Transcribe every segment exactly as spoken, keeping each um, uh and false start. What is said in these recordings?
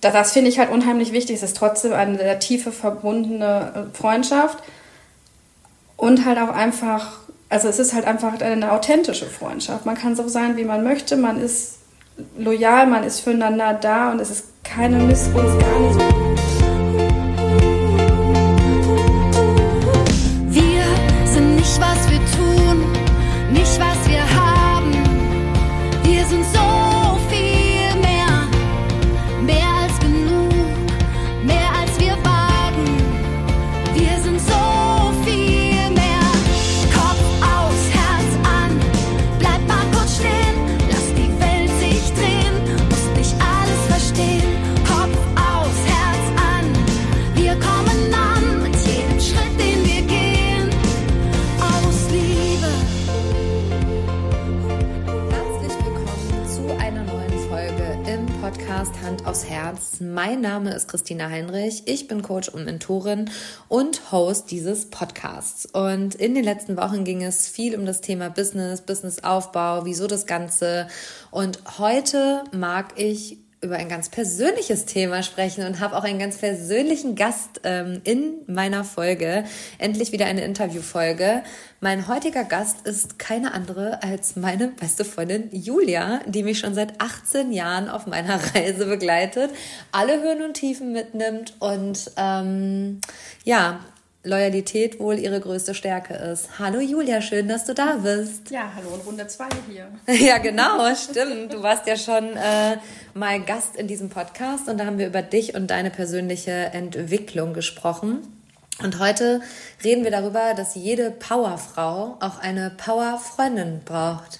das, das finde ich halt unheimlich wichtig. Es ist trotzdem eine sehr tiefe, verbundene Freundschaft. Und halt auch einfach, also es ist halt einfach eine authentische Freundschaft. Man kann so sein, wie man möchte. Man ist loyal, man ist füreinander da und es ist keine Missgunst, gar nicht. Wir sind nicht, was wir tun, nicht, was wir haben. Wir sind so viel mehr, mehr als genug, mehr als wir wagen. Wir sind so viel mehr. Kopf aus, Herz an, bleib mal kurz stehen, lass die Welt sich drehen, musst nicht alles verstehen. Kopf aus, Herz an, wir kommen an mit jedem Schritt, den wir gehen, aus Liebe. Herzlich willkommen zu einer neuen Folge im Podcast Hand aufs Herz. Mein Name ist Christina Heinrich, ich bin Coach und Mentorin und Host dieses Podcasts. Und in den letzten Wochen ging es viel um das Thema Business, Businessaufbau, wieso das Ganze. Und heute mag ich über ein ganz persönliches Thema sprechen und habe auch einen ganz persönlichen Gast ähm, in meiner Folge. Endlich wieder eine Interviewfolge. Mein heutiger Gast ist keine andere als meine beste Freundin Julia, die mich schon seit achtzehn Jahren auf meiner Reise begleitet, alle Höhen und Tiefen mitnimmt und ähm, ja, Loyalität wohl ihre größte Stärke ist. Hallo Julia, schön, dass du da bist. Ja, hallo in Runde zwei hier. Ja, genau, stimmt. Du warst ja schon äh, mal Gast in diesem Podcast und da haben wir über dich und deine persönliche Entwicklung gesprochen. Und heute reden wir darüber, dass jede Powerfrau auch eine Powerfreundin braucht.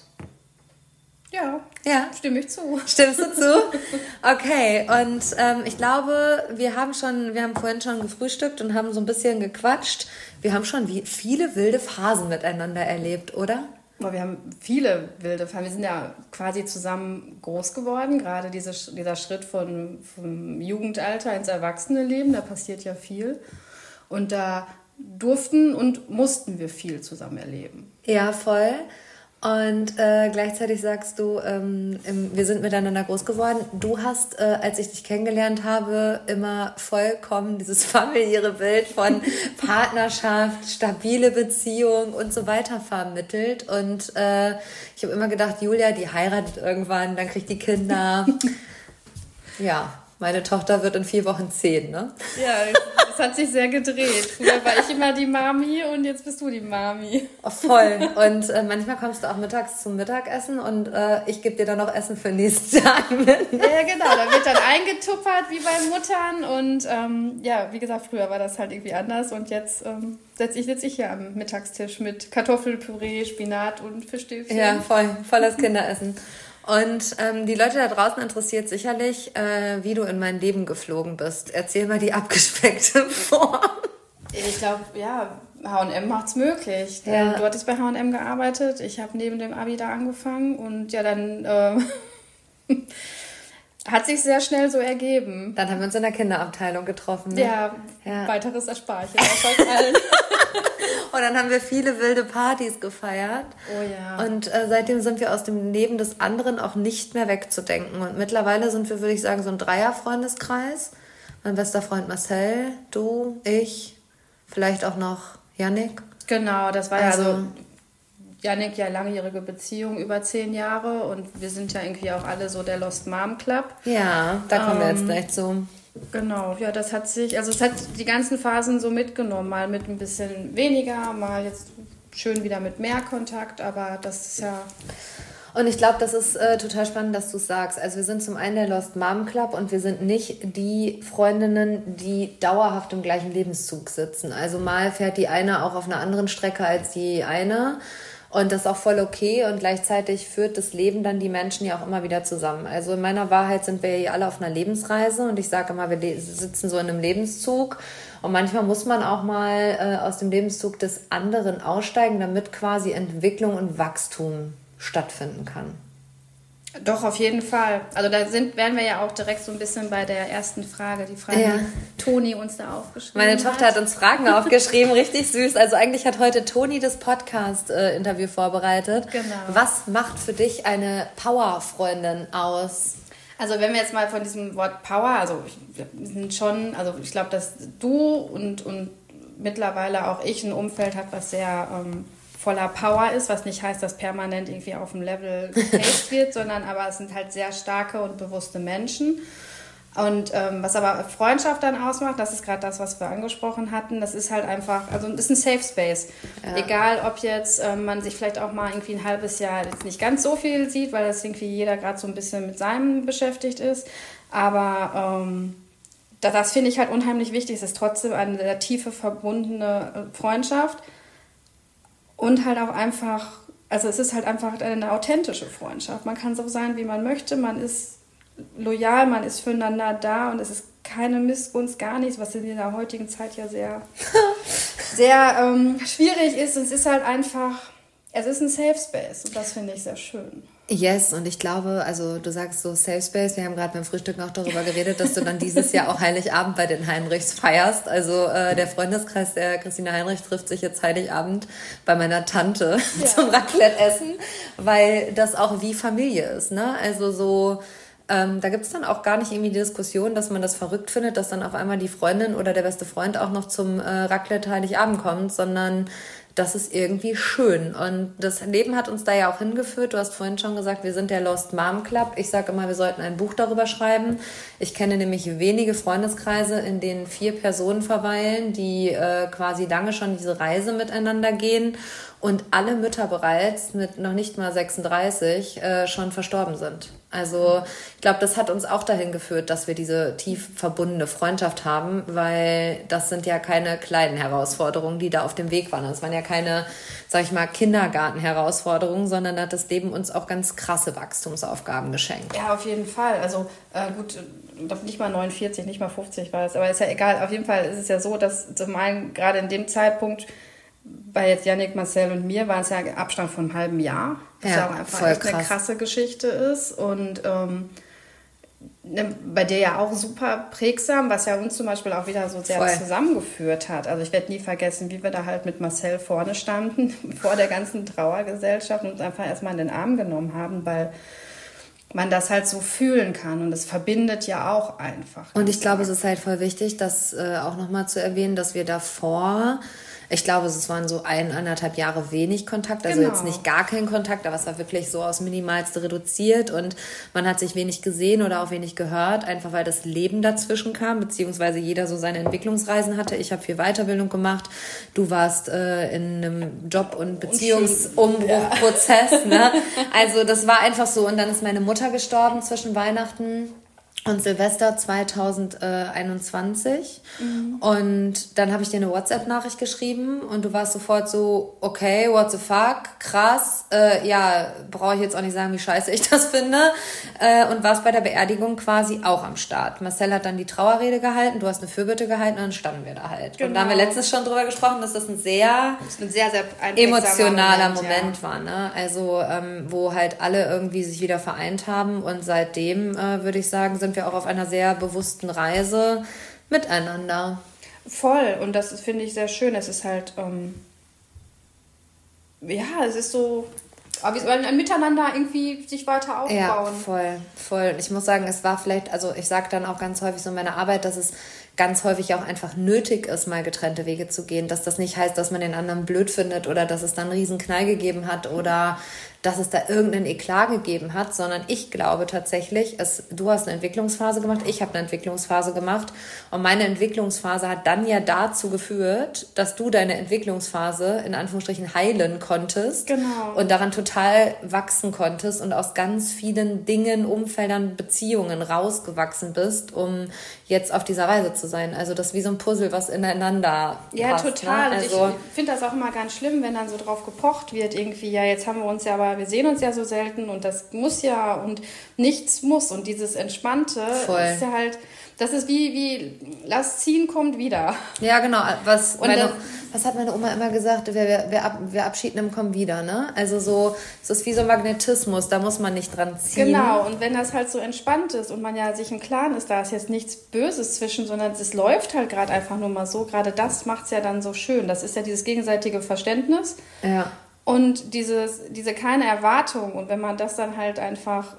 Ja, Ja. stimme ich zu. Stimmst du zu? Okay, und ähm, ich glaube, wir haben schon, wir haben vorhin schon gefrühstückt und haben so ein bisschen gequatscht. Wir haben schon wie viele wilde Phasen miteinander erlebt, oder? Aber wir haben viele wilde Phasen. Wir sind ja quasi zusammen groß geworden. Gerade diese, dieser Schritt von, vom Jugendalter ins Erwachsenenleben, da passiert ja viel. Und da durften und mussten wir viel zusammen erleben. Ja, voll. Und äh, gleichzeitig sagst du, ähm, im, wir sind miteinander groß geworden. Du hast, äh, als ich dich kennengelernt habe, immer vollkommen dieses familiäre Bild von Partnerschaft, stabile Beziehung und so weiter vermittelt. Und äh, ich habe immer gedacht, Julia, die heiratet irgendwann, dann kriegt die Kinder. Ja, meine Tochter wird in vier Wochen zehn, ne? Ja, das hat sich sehr gedreht. Früher war ich immer die Mami und jetzt bist du die Mami. Oh, voll. Und äh, manchmal kommst du auch mittags zum Mittagessen und äh, ich gebe dir dann noch Essen für den nächsten Tag mit. Ja, genau. Da wird dann eingetuppert wie bei Muttern. Und ähm, ja, wie gesagt, früher war das halt irgendwie anders. Und jetzt ähm, sitze ich, sitz ich hier am Mittagstisch mit Kartoffelpüree, Spinat und Fischstäbchen. Ja, voll. Volles Kinderessen. Und ähm, die Leute da draußen interessiert sicherlich, äh, wie du in mein Leben geflogen bist. Erzähl mal die abgespeckte Form. Ich glaube, ja, H und M macht's möglich. Ja. Du hattest bei H und M gearbeitet, ich habe neben dem Abi da angefangen und ja, dann äh, hat sich sehr schnell so ergeben. Dann haben wir uns in der Kinderabteilung getroffen. Ne? Ja, Ja. weiteres erspare ich jetzt euch allen. Und dann haben wir viele wilde Partys gefeiert. Oh ja. Und äh, seitdem sind wir aus dem Leben des anderen auch nicht mehr wegzudenken. Und mittlerweile sind wir, würde ich sagen, so ein Dreier-Freundeskreis. Mein bester Freund Marcel, du, ich, vielleicht auch noch Yannick. Genau, das war Also- ja so. Jannik, ja, langjährige Beziehung, über zehn Jahre und wir sind ja irgendwie auch alle so der Lost Mom Club. Ja, da kommen wir jetzt Ähm, gleich zu. Genau, ja, das hat sich, also es hat die ganzen Phasen so mitgenommen, mal mit ein bisschen weniger, mal jetzt schön wieder mit mehr Kontakt, aber das ist ja, Und ich glaube, das ist äh, total spannend, dass du es sagst. Also wir sind zum einen der Lost Mom Club und wir sind nicht die Freundinnen, die dauerhaft im gleichen Lebenszug sitzen. Also mal fährt die eine auch auf einer anderen Strecke als die eine. Und das ist auch voll okay und gleichzeitig führt das Leben dann die Menschen ja auch immer wieder zusammen. Also in meiner Wahrheit sind wir ja alle auf einer Lebensreise und ich sage immer, wir sitzen so in einem Lebenszug und manchmal muss man auch mal äh, aus dem Lebenszug des anderen aussteigen, damit quasi Entwicklung und Wachstum stattfinden kann. doch, auf jeden Fall. Also da sind, wären wir ja auch direkt so ein bisschen bei der ersten Frage, die Frage, Ja. die Toni uns da aufgeschrieben Meine hat. Tochter hat uns Fragen aufgeschrieben, richtig süß. Also eigentlich hat heute Toni das Podcast-Interview vorbereitet. Genau. Was macht für dich eine Powerfreundin aus? Also wenn wir jetzt mal von diesem Wort Power, also wir sind schon, also ich glaube, dass du und, und mittlerweile auch ich ein Umfeld habe, was sehr ähm, voller Power ist, was nicht heißt, dass permanent irgendwie auf dem Level gepaced wird, sondern aber es sind halt sehr starke und bewusste Menschen. Und ähm, was aber Freundschaft dann ausmacht, das ist gerade das, was wir angesprochen hatten, das ist halt einfach, also es ist ein Safe Space. Ja. Egal, ob jetzt ähm, man sich vielleicht auch mal irgendwie ein halbes Jahr jetzt nicht ganz so viel sieht, weil das irgendwie jeder gerade so ein bisschen mit seinem beschäftigt ist, aber ähm, das, das finde ich halt unheimlich wichtig. Es ist trotzdem eine sehr tiefe, verbundene Freundschaft und halt auch einfach, also es ist halt einfach eine authentische Freundschaft. Man kann so sein, wie man möchte, man ist loyal, man ist füreinander da und es ist keine Missgunst, gar nichts, was in dieser heutigen Zeit ja sehr, sehr ähm, schwierig ist. Und es ist halt einfach, es ist ein Safe Space und das finde ich sehr schön. Yes, und ich glaube, also du sagst so Safe Space, wir haben gerade beim Frühstück noch darüber geredet, dass du dann dieses Jahr auch Heiligabend bei den Heinrichs feierst. Also äh, der Freundeskreis der Christina Heinrich trifft sich jetzt Heiligabend bei meiner Tante ja. zum Raclette-Essen, weil das auch wie Familie ist, ne? Also so... Ähm, da gibt es dann auch gar nicht irgendwie die Diskussion, dass man das verrückt findet, dass dann auf einmal die Freundin oder der beste Freund auch noch zum äh, Raclette Heiligabend kommt, sondern das ist irgendwie schön. Und das Leben hat uns da ja auch hingeführt. Du hast vorhin schon gesagt, wir sind der Lost Mom Club. Ich sage immer, wir sollten ein Buch darüber schreiben. Ich kenne nämlich wenige Freundeskreise, in denen vier Personen verweilen, die äh, quasi lange schon diese Reise miteinander gehen und alle Mütter bereits mit noch nicht mal sechsunddreißig äh, schon verstorben sind. Also ich glaube, das hat uns auch dahin geführt, dass wir diese tief verbundene Freundschaft haben, weil das sind ja keine kleinen Herausforderungen, die da auf dem Weg waren. Das waren ja keine, sag ich mal, Kindergarten-Herausforderungen, sondern da hat das Leben uns auch ganz krasse Wachstumsaufgaben geschenkt. Ja, auf jeden Fall. Also äh, gut, nicht mal neunundvierzig, nicht mal fünfzig war es, aber ist ja egal. Auf jeden Fall ist es ja so, dass zum einen gerade in dem Zeitpunkt bei jetzt Yannick, Marcel und mir war es ja Abstand von einem halben Jahr, was ja, ja auch einfach echt krass. Eine krasse Geschichte ist und ähm, ne, bei dir ja auch super prägsam, was ja uns zum Beispiel auch wieder so sehr voll. Zusammengeführt hat. Also ich werde nie vergessen, wie wir da halt mit Marcel vorne standen, vor der ganzen Trauergesellschaft und uns einfach erstmal in den Arm genommen haben, weil man das halt so fühlen kann und es verbindet ja auch einfach. Und ich glaube, es ist halt voll wichtig, das äh, auch nochmal zu erwähnen, dass wir davor... Ich glaube, es waren so ein, anderthalb Jahre wenig Kontakt, also genau. Jetzt nicht gar kein Kontakt, aber es war wirklich so aus Minimalste reduziert und man hat sich wenig gesehen oder auch wenig gehört, einfach weil das Leben dazwischen kam, beziehungsweise jeder so seine Entwicklungsreisen hatte. Ich habe viel Weiterbildung gemacht, du warst äh, in einem Job- und Beziehungsumbruchprozess, ja. Ne? Also das war einfach so und dann ist meine Mutter gestorben zwischen Weihnachten und Silvester zweitausendeinundzwanzig. Mhm. Und dann habe ich dir eine WhatsApp-Nachricht geschrieben und du warst sofort so, okay, what the fuck, krass, äh, ja, brauche ich jetzt auch nicht sagen, wie scheiße ich das finde. Äh, und warst bei der Beerdigung quasi auch am Start. Marcel hat dann die Trauerrede gehalten, du hast eine Fürbitte gehalten und dann standen wir da halt. Genau. Und da haben wir letztens schon drüber gesprochen, dass das ein sehr, das ein sehr, sehr emotionaler Moment, Moment ja. war. Ne? Also ähm, wo halt alle irgendwie sich wieder vereint haben und seitdem, äh, würde ich sagen, sind wir auch auf einer sehr bewussten Reise miteinander. Voll. Und das finde ich sehr schön. Es ist halt, ähm, ja, es ist so, ein Miteinander irgendwie sich weiter aufbauen. Ja, voll, voll. Ich muss sagen, es war vielleicht, also ich sage dann auch ganz häufig so in meiner Arbeit, dass es ganz häufig auch einfach nötig ist, mal getrennte Wege zu gehen. Dass das nicht heißt, dass man den anderen blöd findet oder dass es dann einen riesen Knall gegeben hat oder dass es da irgendeinen Eklat gegeben hat, sondern ich glaube tatsächlich, es, du hast eine Entwicklungsphase gemacht, ich habe eine Entwicklungsphase gemacht und meine Entwicklungsphase hat dann ja dazu geführt, dass du deine Entwicklungsphase in Anführungsstrichen heilen konntest genau. und daran total wachsen konntest und aus ganz vielen Dingen, Umfeldern, Beziehungen rausgewachsen bist, um jetzt auf dieser Reise zu sein. Also das ist wie so ein Puzzle, was ineinander ja, passt. Total. Ne? Also, ich finde das auch immer ganz schlimm, wenn dann so drauf gepocht wird, irgendwie, ja, jetzt haben wir uns ja aber, wir sehen uns ja so selten und das muss ja und nichts muss und dieses Entspannte voll. Ist ja halt, das ist wie, wie, lass ziehen, kommt wieder. Ja, genau. Was, meine, das, was hat meine Oma immer gesagt? Wer, wer, wer, ab, wer Abschied nimmt, kommt wieder, ne? Also so, es ist wie so ein Magnetismus, da muss man nicht dran ziehen. Genau, und wenn das halt so entspannt ist und man ja sich im Klaren ist, da ist jetzt nichts Böses zwischen, sondern es läuft halt gerade einfach nur mal so, gerade das macht es ja dann so schön. Das ist ja dieses gegenseitige Verständnis. Ja. Und dieses, diese keine Erwartung und wenn man das dann halt einfach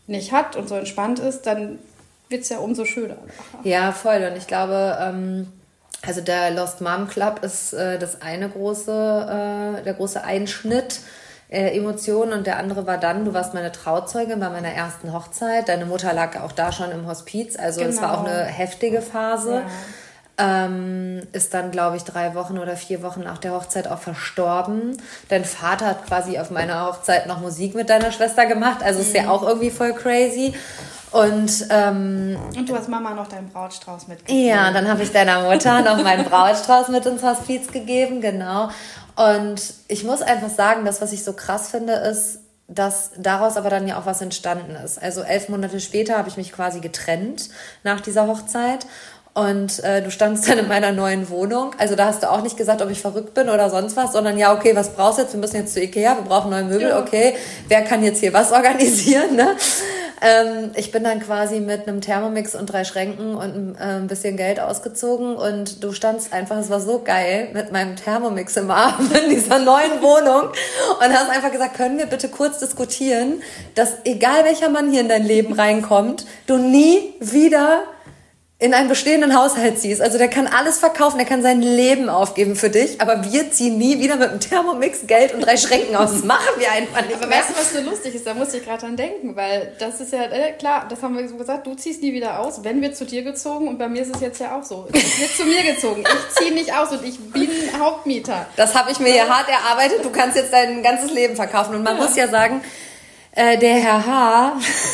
nicht hat und so entspannt ist, dann wird es ja umso schöner. Ja, voll. Und ich glaube, ähm, also der Lost Mom Club ist äh, das eine große, äh, der große Einschnitt, äh, Emotionen, und der andere war dann, du warst meine Trauzeugin bei meiner ersten Hochzeit. Deine Mutter lag auch da schon im Hospiz, also es Genau. war auch eine heftige Phase. Ja. Ähm, ist dann, glaube ich, drei Wochen oder vier Wochen nach der Hochzeit auch verstorben. Dein Vater hat quasi auf meiner Hochzeit noch Musik mit deiner Schwester gemacht, also mhm. ist ja auch irgendwie voll crazy. Und, ähm, und du hast Mama noch deinen Brautstrauß mitgegeben. Ja, dann habe ich deiner Mutter noch meinen Brautstrauß mit ins Hospiz gegeben, genau. Und ich muss einfach sagen, das, was ich so krass finde, ist, dass daraus aber dann ja auch was entstanden ist. Also elf Monate später habe ich mich quasi getrennt nach dieser Hochzeit. Und äh, du standst dann in meiner neuen Wohnung. Also da hast du auch nicht gesagt, ob ich verrückt bin oder sonst was, sondern ja, okay, was brauchst du jetzt? Wir müssen jetzt zu Ikea, wir brauchen neue Möbel, ja. Okay. Wer kann jetzt hier was organisieren, ne? Ähm, ich bin dann quasi mit einem Thermomix und drei Schränken und äh, ein bisschen Geld ausgezogen und du standst einfach, es war so geil, mit meinem Thermomix im Arm in dieser neuen Wohnung und hast einfach gesagt, können wir bitte kurz diskutieren, dass egal welcher Mann hier in dein Leben reinkommt, du nie wieder in einen bestehenden Haushalt ziehst. Also der kann alles verkaufen, der kann sein Leben aufgeben für dich, aber wir ziehen nie wieder mit einem Thermomix, Geld und drei Schränken aus. Das machen wir einfach nicht aber mehr. Weißt du, was so lustig ist? Da musste ich gerade dran denken, weil das ist ja, äh, klar, das haben wir so gesagt, du ziehst nie wieder aus, wenn wir zu dir gezogen, und bei mir ist es jetzt ja auch so. Es wird zu mir gezogen, ich ziehe nicht aus und ich bin Hauptmieter. Das habe ich mir ja hart erarbeitet, du kannst jetzt dein ganzes Leben verkaufen. Und man ja. muss ja sagen, äh, der Herr H.,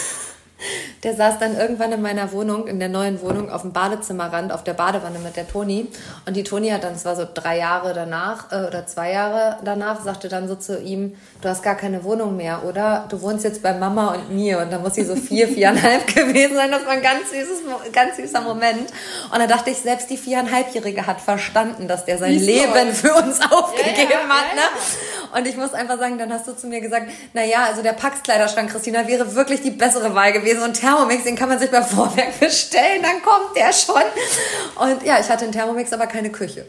der saß dann irgendwann in meiner Wohnung, in der neuen Wohnung, auf dem Badezimmerrand, auf der Badewanne mit der Toni. Und die Toni hat dann, das war so drei Jahre danach, äh, oder zwei Jahre danach, sagte dann so zu ihm, du hast gar keine Wohnung mehr, oder? Du wohnst jetzt bei Mama und mir. Und da muss sie so vier, viereinhalb gewesen sein. Das war ein ganz süßes, ganz süßer Moment. Und da dachte ich, selbst die viereinhalbjährige hat verstanden, dass der sein Wie's Leben toll. für uns aufgegeben ja, ja, hat. Ja, ja. Ne? Und ich muss einfach sagen, dann hast du zu mir gesagt, na ja, also der Pax-Kleiderschrank, Christina, wäre wirklich die bessere Wahl gewesen. Und Thermomix, den kann man sich bei Vorwerk bestellen, dann kommt der schon. Und ja, ich hatte einen Thermomix, aber keine Küche.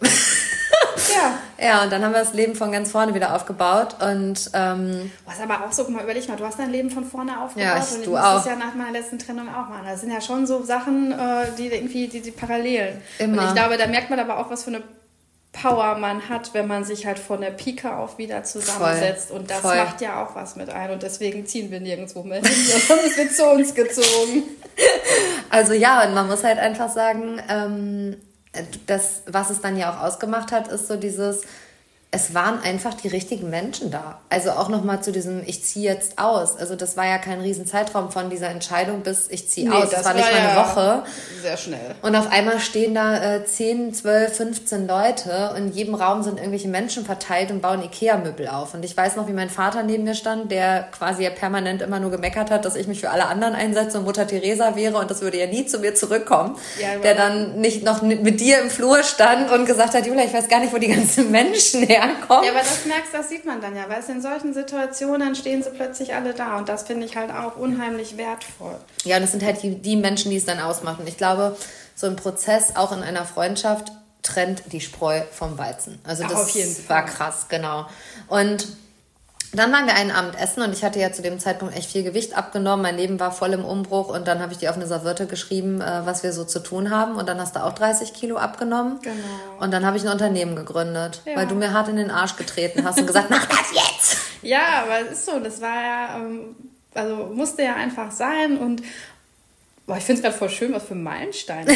Ja. Ja, und dann haben wir das Leben von ganz vorne wieder aufgebaut. Und ähm, was aber auch so, guck mal, überleg mal, du hast dein Leben von vorne aufgebaut. Ja, ich, und ich du muss auch. das ja nach meiner letzten Trennung auch machen. Das sind ja schon so Sachen, die irgendwie, die, die Parallelen. Immer. Und ich glaube, da merkt man aber auch, was für eine Power man hat, wenn man sich halt von der Pike auf wieder zusammensetzt. Voll. Und das Voll. macht ja auch was mit ein. Und deswegen ziehen wir nirgendwo mehr hin, sondern es wird zu uns gezogen. Also ja, und man muss halt einfach sagen, ähm, das, was es dann ja auch ausgemacht hat, ist so dieses, es waren einfach die richtigen Menschen da. Also auch nochmal zu diesem, ich ziehe jetzt aus. Also das war ja kein riesen Zeitraum von dieser Entscheidung bis ich ziehe nee, aus. Das, das war nicht mal eine ja Woche. Sehr schnell. Und auf einmal stehen da äh, zehn, zwölf, fünfzehn Leute und in jedem Raum sind irgendwelche Menschen verteilt und bauen Ikea-Möbel auf. Und ich weiß noch, wie mein Vater neben mir stand, der quasi ja permanent immer nur gemeckert hat, dass ich mich für alle anderen einsetze und Mutter Teresa wäre und das würde ja nie zu mir zurückkommen. Ja, der dann nicht noch mit dir im Flur stand und gesagt hat, Julia, ich weiß gar nicht, wo die ganzen Menschen her Kommt. Ja, aber das merkst, das sieht man dann ja, weil es in solchen Situationen stehen sie plötzlich alle da und das finde ich halt auch unheimlich wertvoll. Ja, und es sind halt die, die Menschen, die es dann ausmachen. Ich glaube, so ein Prozess auch in einer Freundschaft trennt die Spreu vom Weizen. Also das Ach, auf jeden war Fall. krass, genau. Und dann waren wir einen Abend essen und ich hatte ja zu dem Zeitpunkt echt viel Gewicht abgenommen. Mein Leben war voll im Umbruch und dann habe ich dir auf eine Serviette geschrieben, was wir so zu tun haben. Und dann hast du auch dreißig Kilo abgenommen. Genau. Und dann habe ich ein Unternehmen gegründet, ja. weil du mir hart in den Arsch getreten hast und gesagt, mach das jetzt! Ja, aber es ist so, das war ja, also musste ja einfach sein und boah, ich finde es gerade voll schön, was für Meilensteine.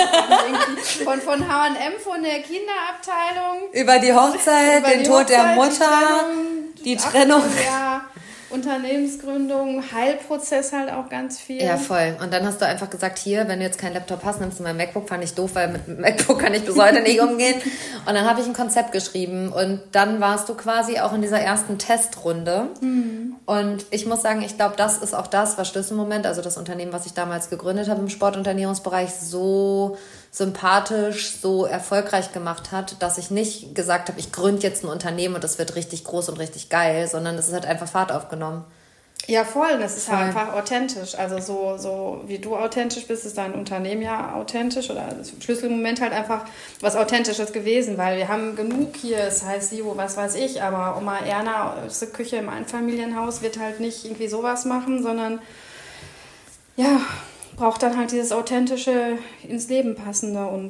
von, von H und M, von der Kinderabteilung. Über die Hochzeit, über den die Tod Hochzeit, der Mutter, die Trennung. Die Trennung. Ja, Unternehmensgründung, Heilprozess halt auch ganz viel. Ja, voll. Und dann hast du einfach gesagt, hier, wenn du jetzt keinen Laptop hast, nimmst du mein MacBook. Fand ich doof, weil mit MacBook kann ich bis heute nicht umgehen. Und dann habe ich ein Konzept geschrieben. Und dann warst du quasi auch in dieser ersten Testrunde. Mhm. Und ich muss sagen, ich glaube, das ist auch das, was Schlüsselmoment, also das Unternehmen, was ich damals gegründet habe im Sportunternehmensbereich, so sympathisch, so erfolgreich gemacht hat, dass ich nicht gesagt habe, ich gründe jetzt ein Unternehmen und das wird richtig groß und richtig geil, sondern es hat einfach Fahrt aufgenommen. Ja, voll. Und es ist voll. Halt einfach authentisch. Also so, so wie du authentisch bist, ist dein Unternehmen ja authentisch oder das Schlüsselmoment halt einfach was Authentisches gewesen, weil wir haben genug hier, es heißt Sivo, was weiß ich, aber Oma Erna aus der Küche im Einfamilienhaus wird halt nicht irgendwie sowas machen, sondern ja, braucht dann halt dieses authentische, ins Leben passende und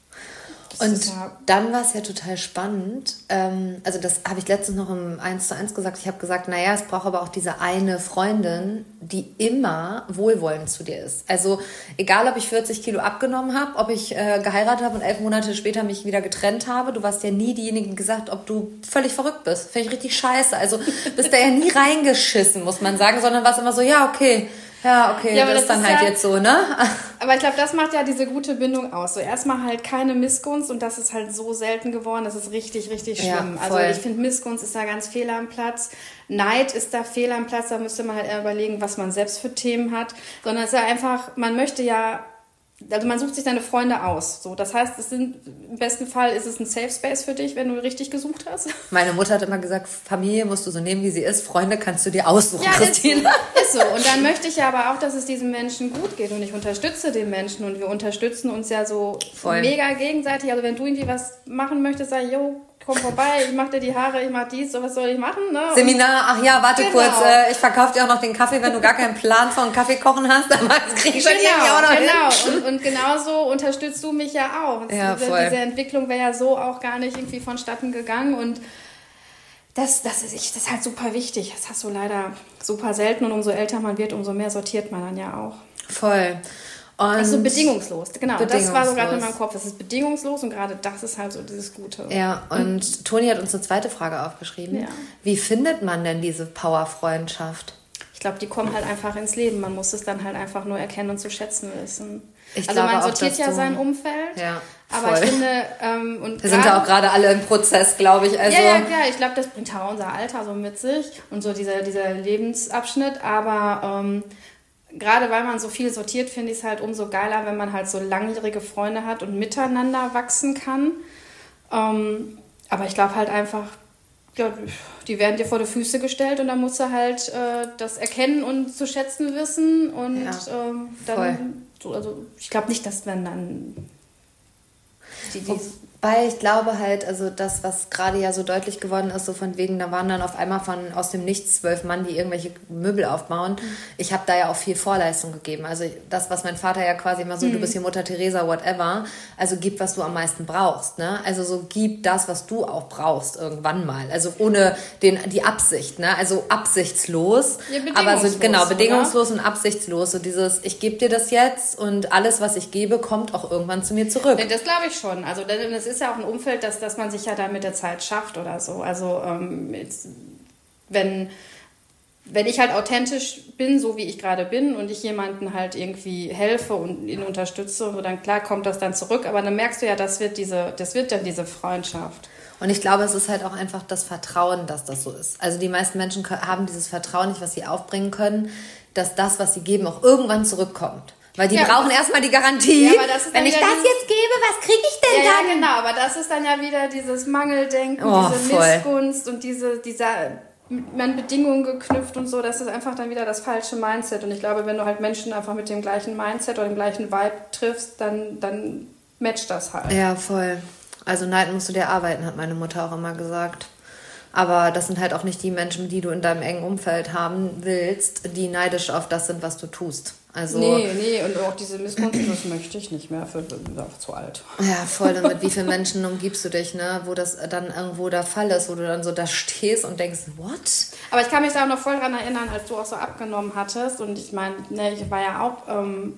Und ja. dann war es ja total spannend. Ähm, also das habe ich letztens noch im eins zu eins gesagt. Ich habe gesagt, naja, es braucht aber auch diese eine Freundin, die immer wohlwollend zu dir ist. Also egal, ob ich vierzig Kilo abgenommen habe, ob ich äh, geheiratet habe und elf Monate später mich wieder getrennt habe. Du warst ja nie diejenige, die gesagt, ob du völlig verrückt bist. Finde ich richtig scheiße. Also bist da ja nie reingeschissen, muss man sagen, sondern warst immer so, ja, okay. Ja, okay, ja, das, das ist dann ist halt ja, jetzt so, ne? Aber ich glaube, das macht ja diese gute Bindung aus. So erstmal halt keine Missgunst und das ist halt so selten geworden, das ist richtig, richtig schlimm. Ja, also ich finde, Missgunst ist da ganz fehl am Platz. Neid ist da fehl am Platz, da müsste man halt eher überlegen, was man selbst für Themen hat. Sondern es ist ja einfach, man möchte ja, also man sucht sich seine Freunde aus. So, das heißt, es sind, im besten Fall ist es ein Safe Space für dich, wenn du richtig gesucht hast. Meine Mutter hat immer gesagt, Familie musst du so nehmen, wie sie ist. Freunde kannst du dir aussuchen, ja, Christine. Ist so. Ist so. Und dann möchte ich ja aber auch, dass es diesem Menschen gut geht. Und ich unterstütze den Menschen. Und wir unterstützen uns ja so Voll. mega gegenseitig. Also wenn du irgendwie was machen möchtest, sag ich, yo, komm vorbei, ich mach dir die Haare, ich mach dies, so was soll ich machen, ne? Seminar, ach ja, warte genau. kurz, äh, ich verkaufe dir auch noch den Kaffee, wenn du gar keinen Plan von Kaffee kochen hast, dann krieg ich schon genau, irgendwie auch noch genau. hin. Und, und genauso unterstützt du mich ja auch. Ja, diese, voll. diese Entwicklung wäre ja so auch gar nicht irgendwie vonstatten gegangen und das, das, ist, das ist halt super wichtig. Das hast du leider super selten und umso älter man wird, umso mehr sortiert man dann ja auch. Voll. Und also bedingungslos, genau. Bedingungslos. Das war so gerade in meinem Kopf. Das ist bedingungslos und gerade das ist halt so dieses Gute. Ja, und Toni hat uns eine zweite Frage aufgeschrieben. Ja. Wie findet man denn diese Powerfreundschaft? Ich glaube, die kommen halt einfach ins Leben. Man muss es dann halt einfach nur erkennen und zu schätzen wissen. Ich also man sortiert auch, ja sein Umfeld. Ja, aber ich finde... Ähm, und wir sind ja auch gerade alle im Prozess, glaube ich. Also ja, ja, klar. Ich glaube, das bringt auch unser Alter so mit sich und so dieser, dieser Lebensabschnitt. Aber... Ähm, gerade weil man so viel sortiert, finde ich es halt umso geiler, wenn man halt so langjährige Freunde hat und miteinander wachsen kann. Ähm, aber ich glaube halt einfach, ja, die werden dir vor die Füße gestellt und dann musst du halt äh, das erkennen und zu schätzen wissen. Und ja, ähm, dann, so, also ich glaube nicht, dass wenn dann die, die Weil ich glaube halt, also das, was gerade ja so deutlich geworden ist, so von wegen, da waren dann auf einmal von aus dem Nichts zwölf Mann, die irgendwelche Möbel aufbauen. Mhm. Ich habe da ja auch viel Vorleistung gegeben. Also das, was mein Vater ja quasi immer so, mhm. du bist hier Mutter Teresa, whatever. Also gib, was du am meisten brauchst. Ne? Also so gib das, was du auch brauchst irgendwann mal. Also ohne den, die Absicht. Ne? Also absichtslos. Ja, aber so genau, bedingungslos oder? Und absichtslos. So dieses, ich gebe dir das jetzt und alles, was ich gebe, kommt auch irgendwann zu mir zurück. Ja, das glaube ich schon. Also das ist ja auch ein Umfeld, dass, dass man sich ja da mit der Zeit schafft oder so. Also ähm, jetzt, wenn, wenn ich halt authentisch bin, so wie ich gerade bin und ich jemanden halt irgendwie helfe und ihn unterstütze, und so, dann klar kommt das dann zurück, aber dann merkst du ja, das wird diese, das wird dann diese Freundschaft. Und ich glaube, es ist halt auch einfach das Vertrauen, dass das so ist. Also die meisten Menschen haben dieses Vertrauen nicht, was sie aufbringen können, dass das, was sie geben, auch irgendwann zurückkommt. Weil die ja, brauchen erstmal die Garantie. Ja, wenn ich das dieses, jetzt gebe, was kriege ich denn ja, dann? Ja, genau, aber das ist dann ja wieder dieses Mangeldenken, oh, diese voll. Missgunst und diese, dieser, man Bedingungen geknüpft und so, das ist einfach dann wieder das falsche Mindset. Und ich glaube, wenn du halt Menschen einfach mit dem gleichen Mindset oder dem gleichen Vibe triffst, dann, dann matcht das halt. Ja, voll. Also Neid musst du dir arbeiten, hat meine Mutter auch immer gesagt. Aber das sind halt auch nicht die Menschen, die du in deinem engen Umfeld haben willst, die neidisch auf das sind, was du tust. Also, nee, nee, und auch diese Missgunst, das möchte ich nicht mehr, für, bin einfach zu alt. Ja, voll, damit wie viele Menschen umgibst du dich, ne, wo das dann irgendwo der Fall ist, wo du dann so da stehst und denkst, what? Aber ich kann mich da auch noch voll dran erinnern, als du auch so abgenommen hattest und ich meine, ne, ich war ja auch ähm,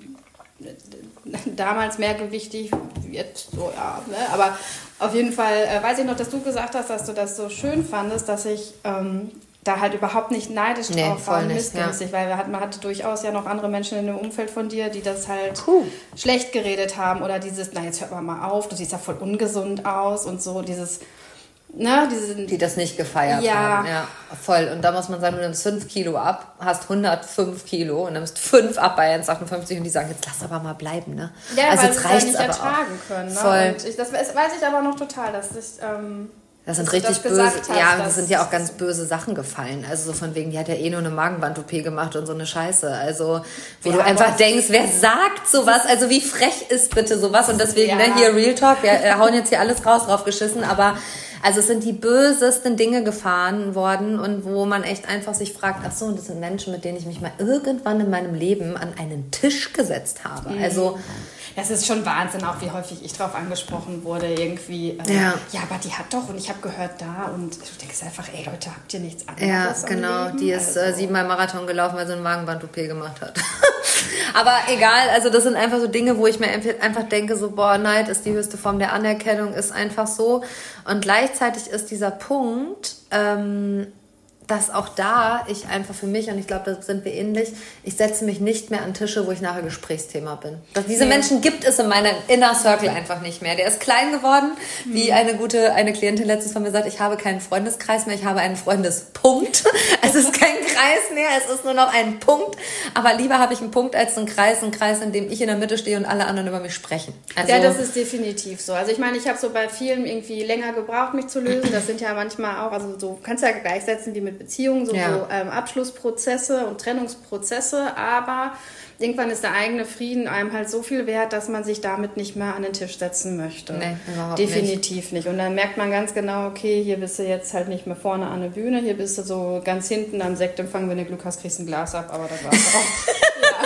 damals mehrgewichtig, jetzt so, ja, ne, aber auf jeden Fall äh, weiß ich noch, dass du gesagt hast, dass du das so schön fandest, dass ich ähm, da halt überhaupt nicht neidisch nee, drauf war und missgünstig, ja. Weil wir hatten, man hatte durchaus ja noch andere Menschen in dem Umfeld von dir, die das halt Puh. schlecht geredet haben oder dieses, na jetzt hört man mal auf, du siehst ja voll ungesund aus und so, dieses, ne, diese... Die das nicht gefeiert ja. haben, ja, voll. Und da muss man sagen, du nimmst fünf Kilo ab, hast hundertfünf Kilo und nimmst fünf ab bei eins Komma achtundfünfzig und die sagen, jetzt lass aber mal bleiben, ne? Ja, also weil jetzt sie reicht's es ja nicht ertragen auch. Können, ne? Voll. Und ich, das weiß ich aber noch total, dass ich... Ähm, Das sind richtig das böse, hast, ja, das sind ja auch ganz böse Sachen gefallen. Also so von wegen, die hat ja eh nur eine Magenband-O P gemacht und so eine Scheiße. Also, wo ja, du einfach denkst, wer sagt sowas? Also wie frech ist bitte sowas? Und deswegen, ja. ne, hier Real Talk, wir hauen jetzt hier alles raus, drauf geschissen, aber Also es sind die bösesten Dinge gefahren worden und wo man echt einfach sich fragt, ach so, das sind Menschen, mit denen ich mich mal irgendwann in meinem Leben an einen Tisch gesetzt habe. Mhm. Also das ist schon Wahnsinn, auch wie häufig ich drauf angesprochen wurde, irgendwie, äh, ja. ja, aber die hat doch, und ich habe gehört da, und du denkst einfach, ey Leute, habt ihr nichts anderes? Ja, genau, Leben? die ist also. äh, siebenmal Marathon gelaufen, weil sie einen Magenband-O P gemacht hat. Aber egal, also das sind einfach so Dinge, wo ich mir einfach denke, so, boah, Neid ist die höchste Form der Anerkennung, ist einfach so. Und gleichzeitig ist dieser Punkt, ähm, dass auch da ich einfach für mich, und ich glaube, da sind wir ähnlich, ich setze mich nicht mehr an Tische, wo ich nachher Gesprächsthema bin. Dass diese nee. Menschen gibt es in meiner Inner Circle einfach nicht mehr. Der ist klein geworden, mhm. wie eine gute, eine Klientin letztens von mir sagt, ich habe keinen Freundeskreis mehr, ich habe einen Freundespunkt. Es ist kein Kreis mehr, es ist nur noch ein Punkt. Aber lieber habe ich einen Punkt als einen Kreis, einen Kreis, in dem ich in der Mitte stehe und alle anderen über mich sprechen. Also, ja, das ist definitiv so. Also ich meine, ich habe so bei vielen irgendwie länger gebraucht, mich zu lösen. Das sind ja manchmal auch, also so kannst du ja gleichsetzen wie mit Beziehungen, so, ja. so ähm, Abschlussprozesse und Trennungsprozesse, aber irgendwann ist der eigene Frieden einem halt so viel wert, dass man sich damit nicht mehr an den Tisch setzen möchte. Nee, überhaupt Definitiv nicht. nicht. Und dann merkt man ganz genau, okay, hier bist du jetzt halt nicht mehr vorne an der Bühne, hier bist du so ganz hinten am Sektempfang, wenn du Glück hast, kriegst du ein Glas ab, aber das war's auch. Ja.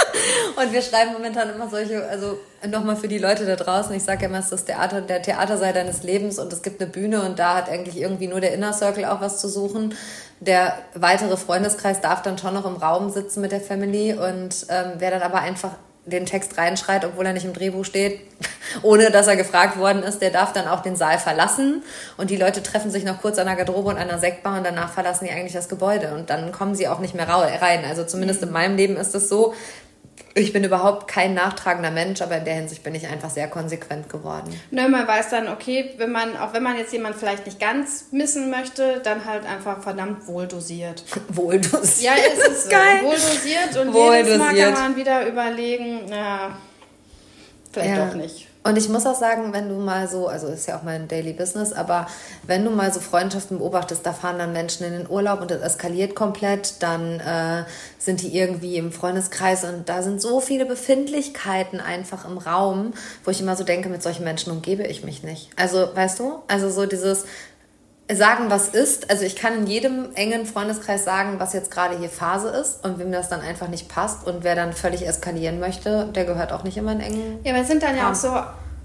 Und wir schreiben momentan immer solche, also nochmal für die Leute da draußen, ich sage ja immer, es ist das Theater, der Theatersaal deines Lebens und es gibt eine Bühne und da hat eigentlich irgendwie nur der Inner Circle auch was zu suchen. Der weitere Freundeskreis darf dann schon noch im Raum sitzen mit der Family und ähm, wer dann aber einfach den Text reinschreit, obwohl er nicht im Drehbuch steht, ohne dass er gefragt worden ist, der darf dann auch den Saal verlassen und die Leute treffen sich noch kurz an der Garderobe und an einer Sektbar und danach verlassen die eigentlich das Gebäude und dann kommen sie auch nicht mehr rein. Also zumindest in meinem Leben ist es so, ich bin überhaupt kein nachtragender Mensch, aber in der Hinsicht bin ich einfach sehr konsequent geworden. Nö, man weiß dann, okay, wenn man, auch wenn man jetzt jemanden vielleicht nicht ganz missen möchte, dann halt einfach verdammt wohldosiert. Wohldosiert. Ja, es ist geil. Wohldosiert und wohldosiert. Jedes Mal kann man wieder überlegen, na, vielleicht ja. doch nicht. Und ich muss auch sagen, wenn du mal so, also ist ja auch mein Daily Business, aber wenn du mal so Freundschaften beobachtest, da fahren dann Menschen in den Urlaub und das eskaliert komplett, dann äh, sind die irgendwie im Freundeskreis und da sind so viele Befindlichkeiten einfach im Raum, wo ich immer so denke, mit solchen Menschen umgebe ich mich nicht. Also, weißt du, also so dieses sagen, was ist. Also ich kann in jedem engen Freundeskreis sagen, was jetzt gerade hier Phase ist und wem das dann einfach nicht passt und wer dann völlig eskalieren möchte, der gehört auch nicht in meinen engen... Ja, aber es sind dann ja auch so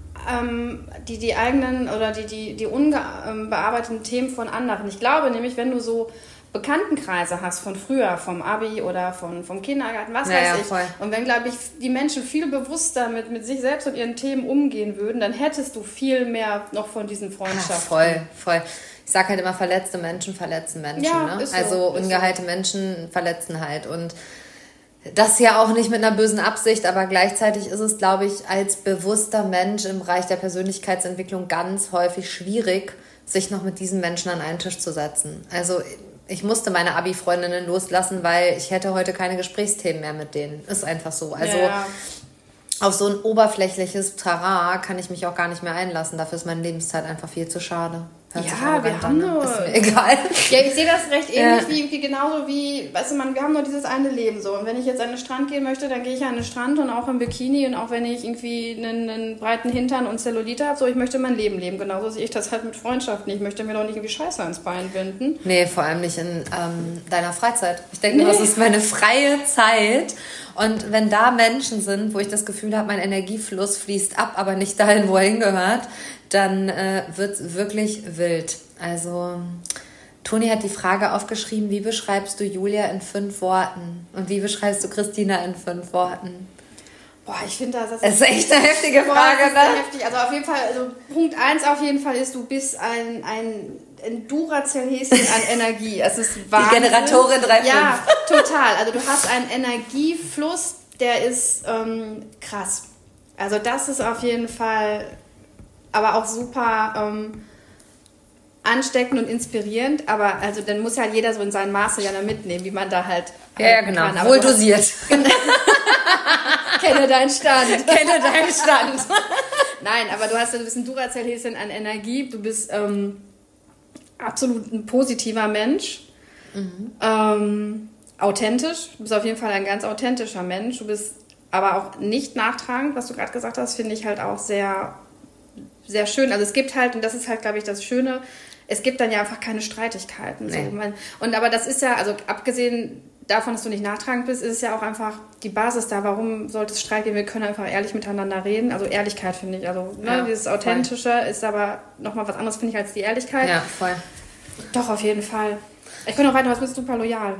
ähm, die, die eigenen oder die, die, die unbearbeiteten Themen von anderen. Ich glaube nämlich, wenn du so Bekanntenkreise hast von früher, vom Abi oder von, vom Kindergarten, was ja, weiß ja, ich. Voll. Und wenn, glaube ich, die Menschen viel bewusster mit, mit sich selbst und ihren Themen umgehen würden, dann hättest du viel mehr noch von diesen Freundschaften. Ja, voll, voll. Ich sage halt immer, verletzte Menschen verletzen Menschen. Ja, ne? Ist so, also ungeheilte so. Menschen verletzen halt. Und das ja auch nicht mit einer bösen Absicht, aber gleichzeitig ist es, glaube ich, als bewusster Mensch im Bereich der Persönlichkeitsentwicklung ganz häufig schwierig, sich noch mit diesen Menschen an einen Tisch zu setzen. Also ich musste meine Abi-Freundinnen loslassen, weil ich hätte heute keine Gesprächsthemen mehr mit denen. Ist einfach so. Also ja. Auf so ein oberflächliches Terrain kann ich mich auch gar nicht mehr einlassen. Dafür ist meine Lebenszeit einfach viel zu schade. Hört ja, wir haben an, nur... Ist mir egal. Ja, ich sehe das recht ähnlich, ja. wie, wie genauso wie, weißt du, man, wir haben nur dieses eine Leben so. Und wenn ich jetzt an den Strand gehen möchte, dann gehe ich an den Strand und auch im Bikini. Und auch wenn ich irgendwie einen, einen breiten Hintern und Zellulite habe, so, ich möchte mein Leben leben. Genauso sehe ich das halt mit Freundschaften. Ich möchte mir doch nicht irgendwie Scheiße ans Bein binden. Nee, vor allem nicht in ähm, deiner Freizeit. Ich denke, nee. Das ist meine freie Zeit. Und wenn da Menschen sind, wo ich das Gefühl habe, mein Energiefluss fließt ab, aber nicht dahin, wo er hingehört, dann äh, wird es wirklich wild. Also Toni hat die Frage aufgeschrieben, wie beschreibst du Julia in fünf Worten? Und wie beschreibst du Christina in fünf Worten? Boah, ich finde das... Das ist echt eine heftige Frage, Boah, das ist ne? heftig. Also auf jeden Fall, also Punkt eins auf jeden Fall ist, du bist ein... ein ein Duracell-Häschen an Energie. Es ist Wahnsinn. Die Generatorin drei Komma fünf. Ja, total. Also du hast einen Energiefluss, der ist ähm, krass. Also das ist auf jeden Fall aber auch super ähm, ansteckend und inspirierend. Aber also dann muss ja jeder so in seinem Maße ja dann mitnehmen, wie man da halt Ja, ja genau. Kann. Wohl dosiert. Kenne deinen Stand. Kenne deinen Stand. Nein, aber du hast ja, du bist ein Duracell-Häschen an Energie. Du bist... Ähm, absolut ein positiver Mensch, mhm. ähm, authentisch, du bist auf jeden Fall ein ganz authentischer Mensch, du bist aber auch nicht nachtragend, was du gerade gesagt hast, finde ich halt auch sehr sehr schön. Also es gibt halt, und das ist halt, glaube ich, das Schöne, es gibt dann ja einfach keine Streitigkeiten. Nee. So. Man, und aber das ist ja, also abgesehen davon, dass du nicht nachtragend bist, ist es ja auch einfach die Basis da. Warum sollte es Streit geben? Wir können einfach ehrlich miteinander reden. Also Ehrlichkeit, finde ich. Also ne, ja, dieses Authentische voll. Ist aber nochmal was anderes, finde ich, als die Ehrlichkeit. Ja, voll. Doch, auf jeden Fall. Ich bin noch weiter, was bist du super loyal.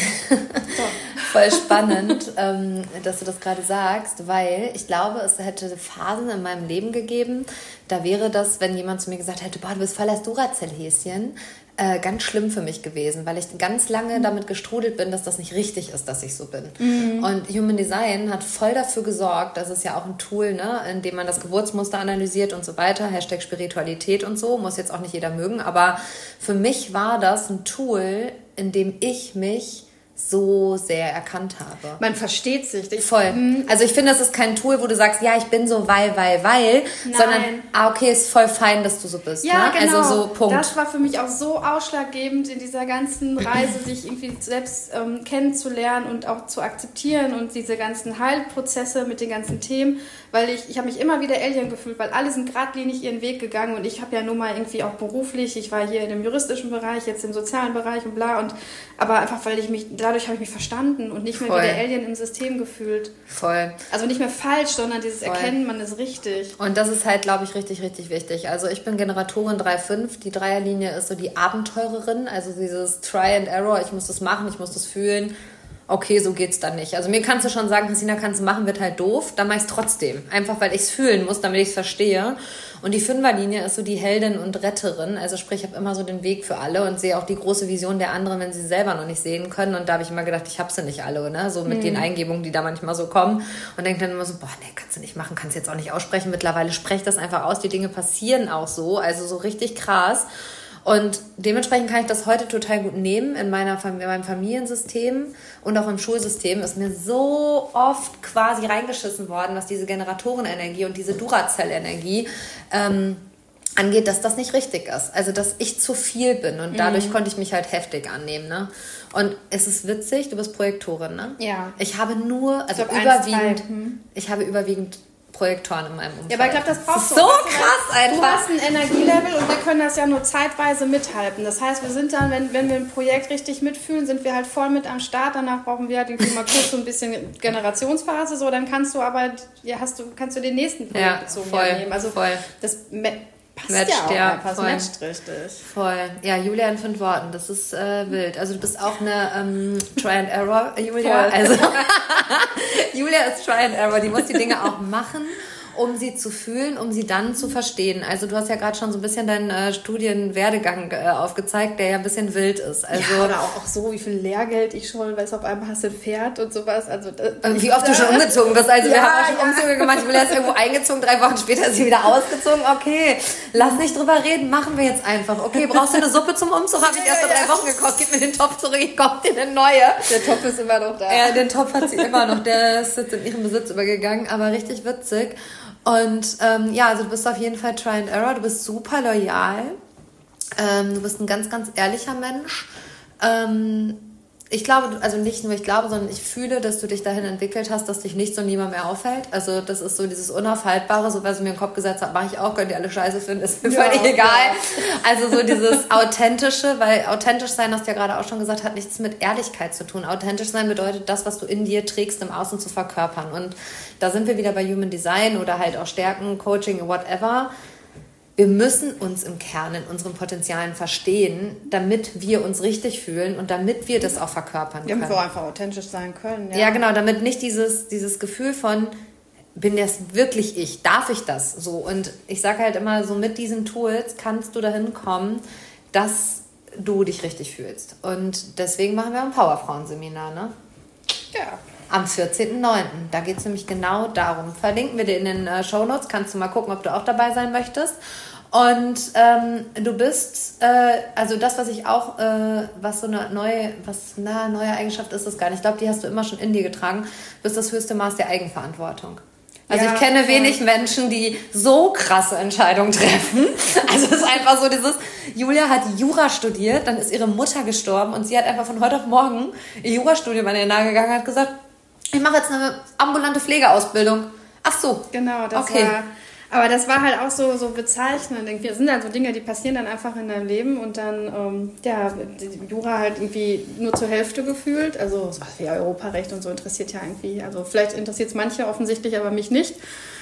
So. Voll spannend, ähm, dass du das gerade sagst, weil ich glaube, es hätte Phasen in meinem Leben gegeben, da wäre das, wenn jemand zu mir gesagt hätte, boah, du bist voll das Duracell-Häschen, äh, ganz schlimm für mich gewesen, weil ich ganz lange mhm. damit gestrudelt bin, dass das nicht richtig ist, dass ich so bin. Mhm. Und Human Design hat voll dafür gesorgt, das ist ja auch ein Tool, ne, in dem man das Geburtsmuster analysiert und so weiter, Hashtag Spiritualität und so, muss jetzt auch nicht jeder mögen, aber für mich war das ein Tool, in dem ich mich so sehr erkannt habe. Man versteht sich. Ich, Voll. Mhm. Also ich finde, das ist kein Tool, wo du sagst, ja, ich bin so, weil, weil, weil, Nein. sondern, ah, okay, ist voll fein, dass du so bist. Ja, ne? genau. Also so, Punkt. Das war für mich auch so ausschlaggebend in dieser ganzen Reise, sich irgendwie selbst ähm, kennenzulernen und auch zu akzeptieren und diese ganzen Heilprozesse mit den ganzen Themen, weil ich, ich habe mich immer wieder Alien gefühlt, weil alle sind geradlinig ihren Weg gegangen und ich habe ja nun mal irgendwie auch beruflich, ich war hier in dem juristischen Bereich, jetzt im sozialen Bereich und bla und aber einfach, weil ich mich, dadurch habe ich mich verstanden und nicht mehr Voll. wie der Alien im System gefühlt. Voll. Also nicht mehr falsch, sondern dieses Voll. Erkennen, man ist richtig. Und das ist halt, glaube ich, richtig, richtig wichtig. Also ich bin Generatorin drei fünf, die Dreierlinie ist so die Abenteurerin, also dieses Try and Error, ich muss das machen, ich muss das fühlen. Okay, so geht's dann nicht. Also mir kannst du schon sagen, Christina, kannst du machen, wird halt doof. Dann mach ich's trotzdem. Einfach, weil ich's fühlen muss, damit ich's verstehe. Und die Fünferlinie ist so die Heldin und Retterin. Also sprich, ich habe immer so den Weg für alle und sehe auch die große Vision der anderen, wenn sie selber noch nicht sehen können. Und da habe ich immer gedacht, ich hab sie nicht alle, ne? So mit mhm. den Eingebungen, die da manchmal so kommen. Und denke dann immer so, boah, nee, kannst du nicht machen, kannst du jetzt auch nicht aussprechen. Mittlerweile spreche das einfach aus. Die Dinge passieren auch so. Also so richtig krass. Und dementsprechend kann ich das heute total gut nehmen in, meiner, in meinem Familiensystem und auch im Schulsystem. Ist mir so oft quasi reingeschissen worden, was diese Generatorenenergie und diese Duracell-Energie ähm, angeht, dass das nicht richtig ist. Also, dass ich zu viel bin und dadurch mhm. konnte ich mich halt heftig annehmen. Ne? Und es ist witzig, du bist Projektorin, ne? Ja. Ich habe nur, also ich überwiegend, hm. ich habe überwiegend Projektoren in meinem Umfeld. Ja, aber ich glaube, das brauchst du. So krass einfach. Du hast ein Energielevel und wir können das ja nur zeitweise mithalten. Das heißt, wir sind dann, wenn, wenn wir ein Projekt richtig mitfühlen, sind wir halt voll mit am Start. Danach brauchen wir halt irgendwie mal kurz so ein bisschen Generationsphase. So, dann kannst du aber, ja, hast du, kannst du den nächsten Projekt bezogen ja, nehmen. Also voll. das passt matcht, ja auch ja, einfach. Das voll. matcht richtig. Voll. Ja, Julia in fünf Worten. Das ist äh, wild. Also du bist auch eine ähm, Try and Error, Julia. Voll. Also Julia ist Try and Error. Die muss die Dinge auch machen, um sie zu fühlen, um sie dann zu verstehen. Also du hast ja gerade schon so ein bisschen deinen äh, Studienwerdegang äh, aufgezeigt, der ja ein bisschen wild ist. Also ja, oder auch, auch so, wie viel Lehrgeld ich schon, weil es auf einmal hast du ein Pferd und sowas. Also äh, wie oft du schon umgezogen bist. Also ja, wir haben auch schon ja. Umzüge gemacht. Ich bin erst irgendwo eingezogen, drei Wochen später ist sie wieder ausgezogen. Okay, lass nicht drüber reden, machen wir jetzt einfach. Okay, brauchst du eine Suppe zum Umzug? Habe ich erst vor drei Wochen gekocht. Gib mir den Topf zurück, ich koch dir eine neue. Der Topf ist immer noch da. Ja, den Topf hat sie immer noch. Der ist jetzt in ihren Besitz übergegangen, aber richtig witzig. Und ähm, ja, also du bist auf jeden Fall Try and Error, du bist super loyal, ähm, du bist ein ganz, ganz ehrlicher Mensch. Ähm, ich glaube, also nicht nur ich glaube, sondern ich fühle, dass du dich dahin entwickelt hast, dass dich nichts und niemand mehr auffällt. Also das ist so dieses Unaufhaltbare, so was ich mir in den Kopf gesetzt habe, mache ich auch, könnt ihr alle scheiße finden, ist mir ja, völlig egal. Ja. Also so dieses Authentische, weil authentisch sein, hast du ja gerade auch schon gesagt, hat nichts mit Ehrlichkeit zu tun. Authentisch sein bedeutet, das, was du in dir trägst, im Außen zu verkörpern. Und da sind wir wieder bei Human Design oder halt auch Stärken, Coaching, whatever. Wir müssen uns im Kern in unseren Potenzialen verstehen, damit wir uns richtig fühlen und damit wir das auch verkörpern können. Damit wir einfach authentisch sein können. Ja, ja genau, damit nicht dieses, dieses Gefühl von, bin das wirklich ich, darf ich das? So. Und ich sage halt immer, so mit diesen Tools kannst du dahin kommen, dass du dich richtig fühlst. Und deswegen machen wir ein Powerfrauen-Seminar, ne? Ja. Am vierzehnten neunten Da geht es nämlich genau darum. Verlinken wir dir in den äh, Shownotes. Kannst du mal gucken, ob du auch dabei sein möchtest. Und ähm, du bist, äh, also das, was ich auch, äh, was so eine neue, was na, neue Eigenschaft ist das gar nicht. Ich glaube, die hast du immer schon in dir getragen. Du bist das höchste Maß der Eigenverantwortung. Also ja, ich kenne wenig ja. Menschen, die so krasse Entscheidungen treffen. Also es ist einfach so dieses, Julia hat Jura studiert, dann ist ihre Mutter gestorben und sie hat einfach von heute auf morgen ihr Jurastudium an den Nagel gegangen und hat gesagt, ich mache jetzt eine ambulante Pflegeausbildung. Ach so. Genau, das okay. war... Aber das war halt auch so, so bezeichnend. Irgendwie. Das sind dann so Dinge, die passieren dann einfach in deinem Leben und dann, ähm, ja, die Jura halt irgendwie nur zur Hälfte gefühlt. Also so was wie Europarecht und so interessiert ja irgendwie, also vielleicht interessiert es manche offensichtlich, aber mich nicht.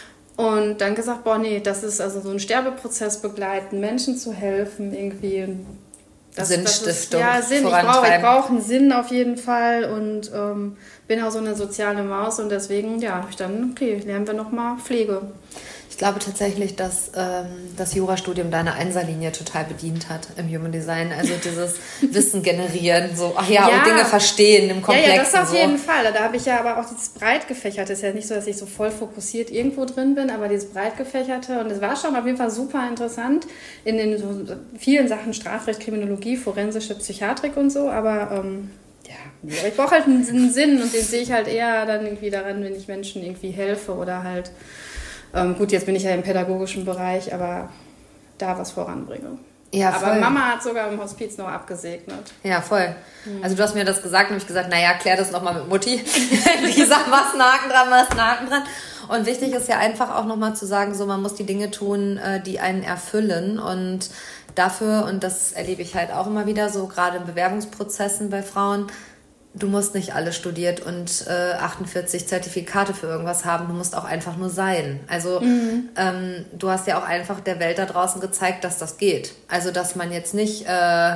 Und dann gesagt, boah, nee, das ist also so ein Sterbeprozess begleiten, Menschen zu helfen irgendwie. Das, Sinnstiftung. Das ist, ja, Sinn. Ich brauche ich brauch einen Sinn auf jeden Fall und ähm, bin auch so eine soziale Maus und deswegen, ja, ich dann, okay, lernen wir nochmal Pflege. Ich glaube tatsächlich, dass ähm, das Jurastudium deine Einserlinie total bedient hat im Human Design. Also dieses Wissen generieren, so, ach ja, ja, und Dinge verstehen im Komplexen. Ja, ja, das auf so. jeden Fall. Da habe ich ja aber auch dieses Breitgefächerte. Es ist ja nicht so, dass ich so voll fokussiert irgendwo drin bin, aber dieses Breitgefächerte. Und es war schon auf jeden Fall super interessant in den so vielen Sachen Strafrecht, Kriminologie, forensische Psychiatrik und so. Aber ähm, ja, ich brauche halt einen, einen Sinn und den sehe ich halt eher dann irgendwie daran, wenn ich Menschen irgendwie helfe oder halt Ähm, gut, jetzt bin ich ja im pädagogischen Bereich, aber da was voranbringe. Ja, voll. Aber Mama hat sogar im Hospiz noch abgesegnet. Ja, voll. Mhm. Also du hast mir das gesagt und ich gesagt, naja, klär das nochmal mit Mutti. Die sagt, was ein Haken dran, was ein Haken dran. Und wichtig ist ja einfach auch nochmal zu sagen, so man muss die Dinge tun, die einen erfüllen und dafür, und das erlebe ich halt auch immer wieder so, gerade in Bewerbungsprozessen bei Frauen, du musst nicht alles studiert und äh, achtundvierzig Zertifikate für irgendwas haben. Du musst auch einfach nur sein. Also mhm. ähm, du hast ja auch einfach der Welt da draußen gezeigt, dass das geht. Also dass man jetzt nicht äh,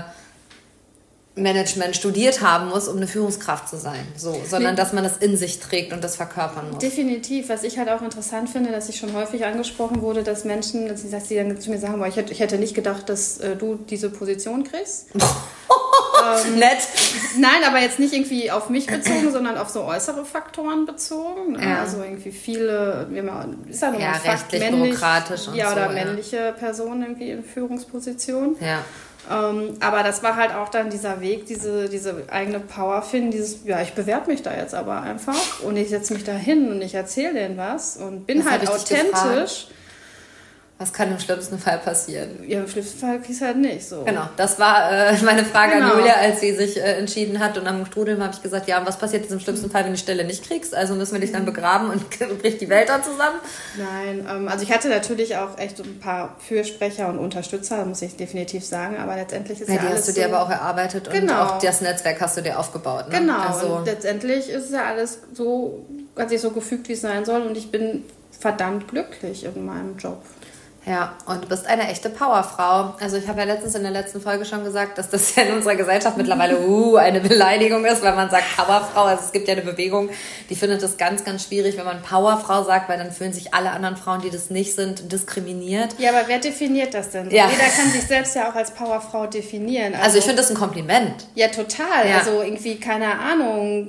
Management studiert haben muss, um eine Führungskraft zu sein, so, sondern dass man das in sich trägt und das verkörpern muss. Definitiv. Was ich halt auch interessant finde, dass ich schon häufig angesprochen wurde, dass Menschen, dass sie dann zu mir sagen, boah, ich hätte, ich hätte nicht gedacht, dass äh, du diese Position kriegst. ähm, Nett. Nein, aber jetzt nicht irgendwie auf mich bezogen, sondern auf so äußere Faktoren bezogen. Ja. Also irgendwie viele, wie man, ist ja nochmal ja, Fakt, rechtlich, männlich, bürokratisch und ja, oder so, männliche ja. Personen irgendwie in Führungsposition. Ja. Ähm, aber das war halt auch dann dieser Weg, diese, diese eigene Power finden, dieses, ja, ich bewerbe mich da jetzt aber einfach und ich setze mich da hin und ich erzähle denen was und bin das halt authentisch. Was kann im schlimmsten Fall passieren? Ja, im schlimmsten Fall kriegst du halt nicht so. Genau, das war äh, meine Frage genau. an Julia, als sie sich äh, entschieden hat. Und am Strudeln habe ich gesagt, ja, und was passiert jetzt im schlimmsten Fall, wenn du die Stelle nicht kriegst? Also müssen wir dich dann begraben und bricht die Welt da zusammen? Nein, ähm, also ich hatte natürlich auch echt ein paar Fürsprecher und Unterstützer, muss ich definitiv sagen. Aber letztendlich ist ja, ja die alles hast du dir so, aber auch erarbeitet genau. und auch das Netzwerk hast du dir aufgebaut. Ne? Genau, also, und letztendlich ist ja alles so, hat sich so gefügt, wie es sein soll. Und ich bin verdammt glücklich in meinem Job. Ja, und du bist eine echte Powerfrau. Also ich habe ja letztens in der letzten Folge schon gesagt, dass das ja in unserer Gesellschaft mittlerweile uh, eine Beleidigung ist, weil man sagt Powerfrau. Also es gibt ja eine Bewegung, die findet es ganz, ganz schwierig, wenn man Powerfrau sagt, weil dann fühlen sich alle anderen Frauen, die das nicht sind, diskriminiert. Ja, aber wer definiert das denn? Ja. Jeder kann sich selbst ja auch als Powerfrau definieren. Also, also ich finde das ein Kompliment. Ja, total. Ja. Also irgendwie, keine Ahnung,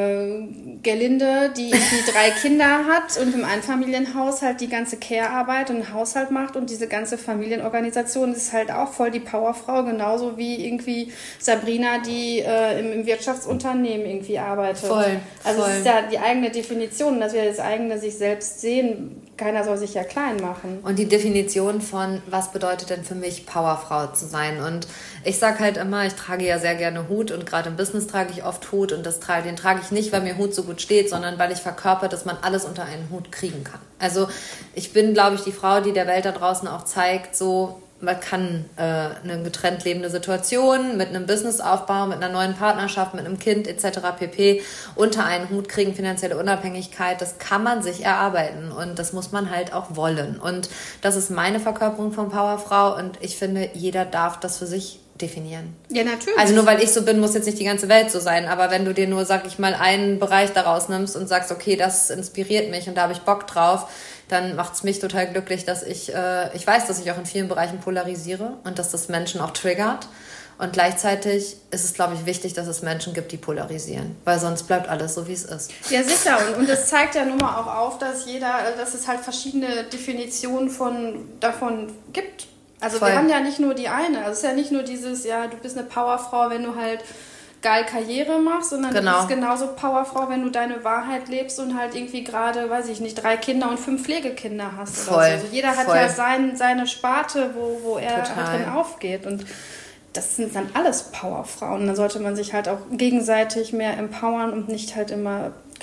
äh, Gerlinde, die irgendwie drei Kinder hat und im Einfamilienhaus halt die ganze Care-Arbeit und den Haushalt macht und diese ganze Familienorganisation ist halt auch voll die Powerfrau, genauso wie irgendwie Sabrina, die äh, im, im Wirtschaftsunternehmen irgendwie arbeitet. Voll, also voll. es ist ja die eigene Definition, dass wir das eigene sich selbst sehen. Keiner soll sich ja klein machen. Und die Definition von, was bedeutet denn für mich, Powerfrau zu sein? Und ich sage halt immer, ich trage ja sehr gerne Hut und gerade im Business trage ich oft Hut und das trage, den trage ich nicht, weil mir Hut so gut steht, sondern weil ich verkörper, dass man alles unter einen Hut kriegen kann. Also ich bin, glaube ich, die Frau, die der Welt da draußen auch zeigt, so man kann äh, eine getrennt lebende Situation mit einem Businessaufbau, mit einer neuen Partnerschaft, mit einem Kind et cetera pp. Unter einen Hut kriegen, finanzielle Unabhängigkeit, das kann man sich erarbeiten und das muss man halt auch wollen. Und das ist meine Verkörperung von Powerfrau und ich finde, jeder darf das für sich definieren. Ja, natürlich. Also nur weil ich so bin, muss jetzt nicht die ganze Welt so sein, aber wenn du dir nur, sag ich mal, einen Bereich daraus nimmst und sagst, okay, das inspiriert mich und da habe ich Bock drauf, dann macht es mich total glücklich, dass ich, äh, ich weiß, dass ich auch in vielen Bereichen polarisiere und dass das Menschen auch triggert. Und gleichzeitig ist es, glaube ich, wichtig, dass es Menschen gibt, die polarisieren, weil sonst bleibt alles so, wie es ist. Ja, sicher. Und, und das zeigt ja nun mal auch auf, dass jeder, dass es halt verschiedene Definitionen von, davon gibt. Also Voll. Wir haben ja nicht nur die eine. Also es ist ja nicht nur dieses, ja, du bist eine Powerfrau, wenn du halt geil Karriere machst, sondern genau. du bist genauso Powerfrau, wenn du deine Wahrheit lebst und halt irgendwie gerade, weiß ich nicht, drei Kinder und fünf Pflegekinder hast. Voll. Oder so. Also jeder hat Voll. ja sein, seine Sparte, wo, wo er Total. drin aufgeht. Und das sind dann alles Powerfrauen. Dann sollte man sich halt auch gegenseitig mehr empowern und nicht halt immer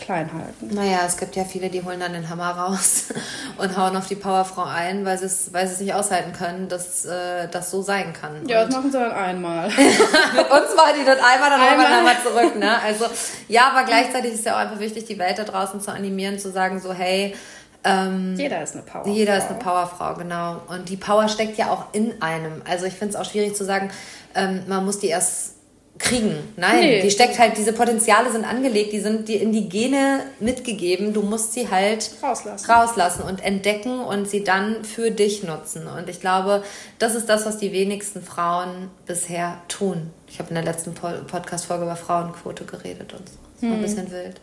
klein halten. Naja, es gibt ja viele, die holen dann den Hammer raus und hauen auf die Powerfrau ein, weil sie es weil sie es nicht aushalten können, dass äh, das so sein kann. Ja, und das machen sie dann einmal. Mit uns war die das einmal, dann einmal. wir nochmal zurück. Ne? Also ja, aber gleichzeitig ist ja auch einfach wichtig, die Welt da draußen zu animieren, zu sagen so, hey, Ähm, jeder ist eine Powerfrau. Jeder ist eine Powerfrau, genau. Und die Power steckt ja auch in einem. Also ich finde es auch schwierig zu sagen, ähm, man muss die erst kriegen. Nein, nee. Die steckt halt, diese Potenziale sind angelegt, die sind dir in die Gene mitgegeben. Du musst sie halt rauslassen. rauslassen und entdecken und sie dann für dich nutzen. Und ich glaube, das ist das, was die wenigsten Frauen bisher tun. Ich habe in der letzten Podcast-Folge über Frauenquote geredet und so. Das war ein bisschen wild.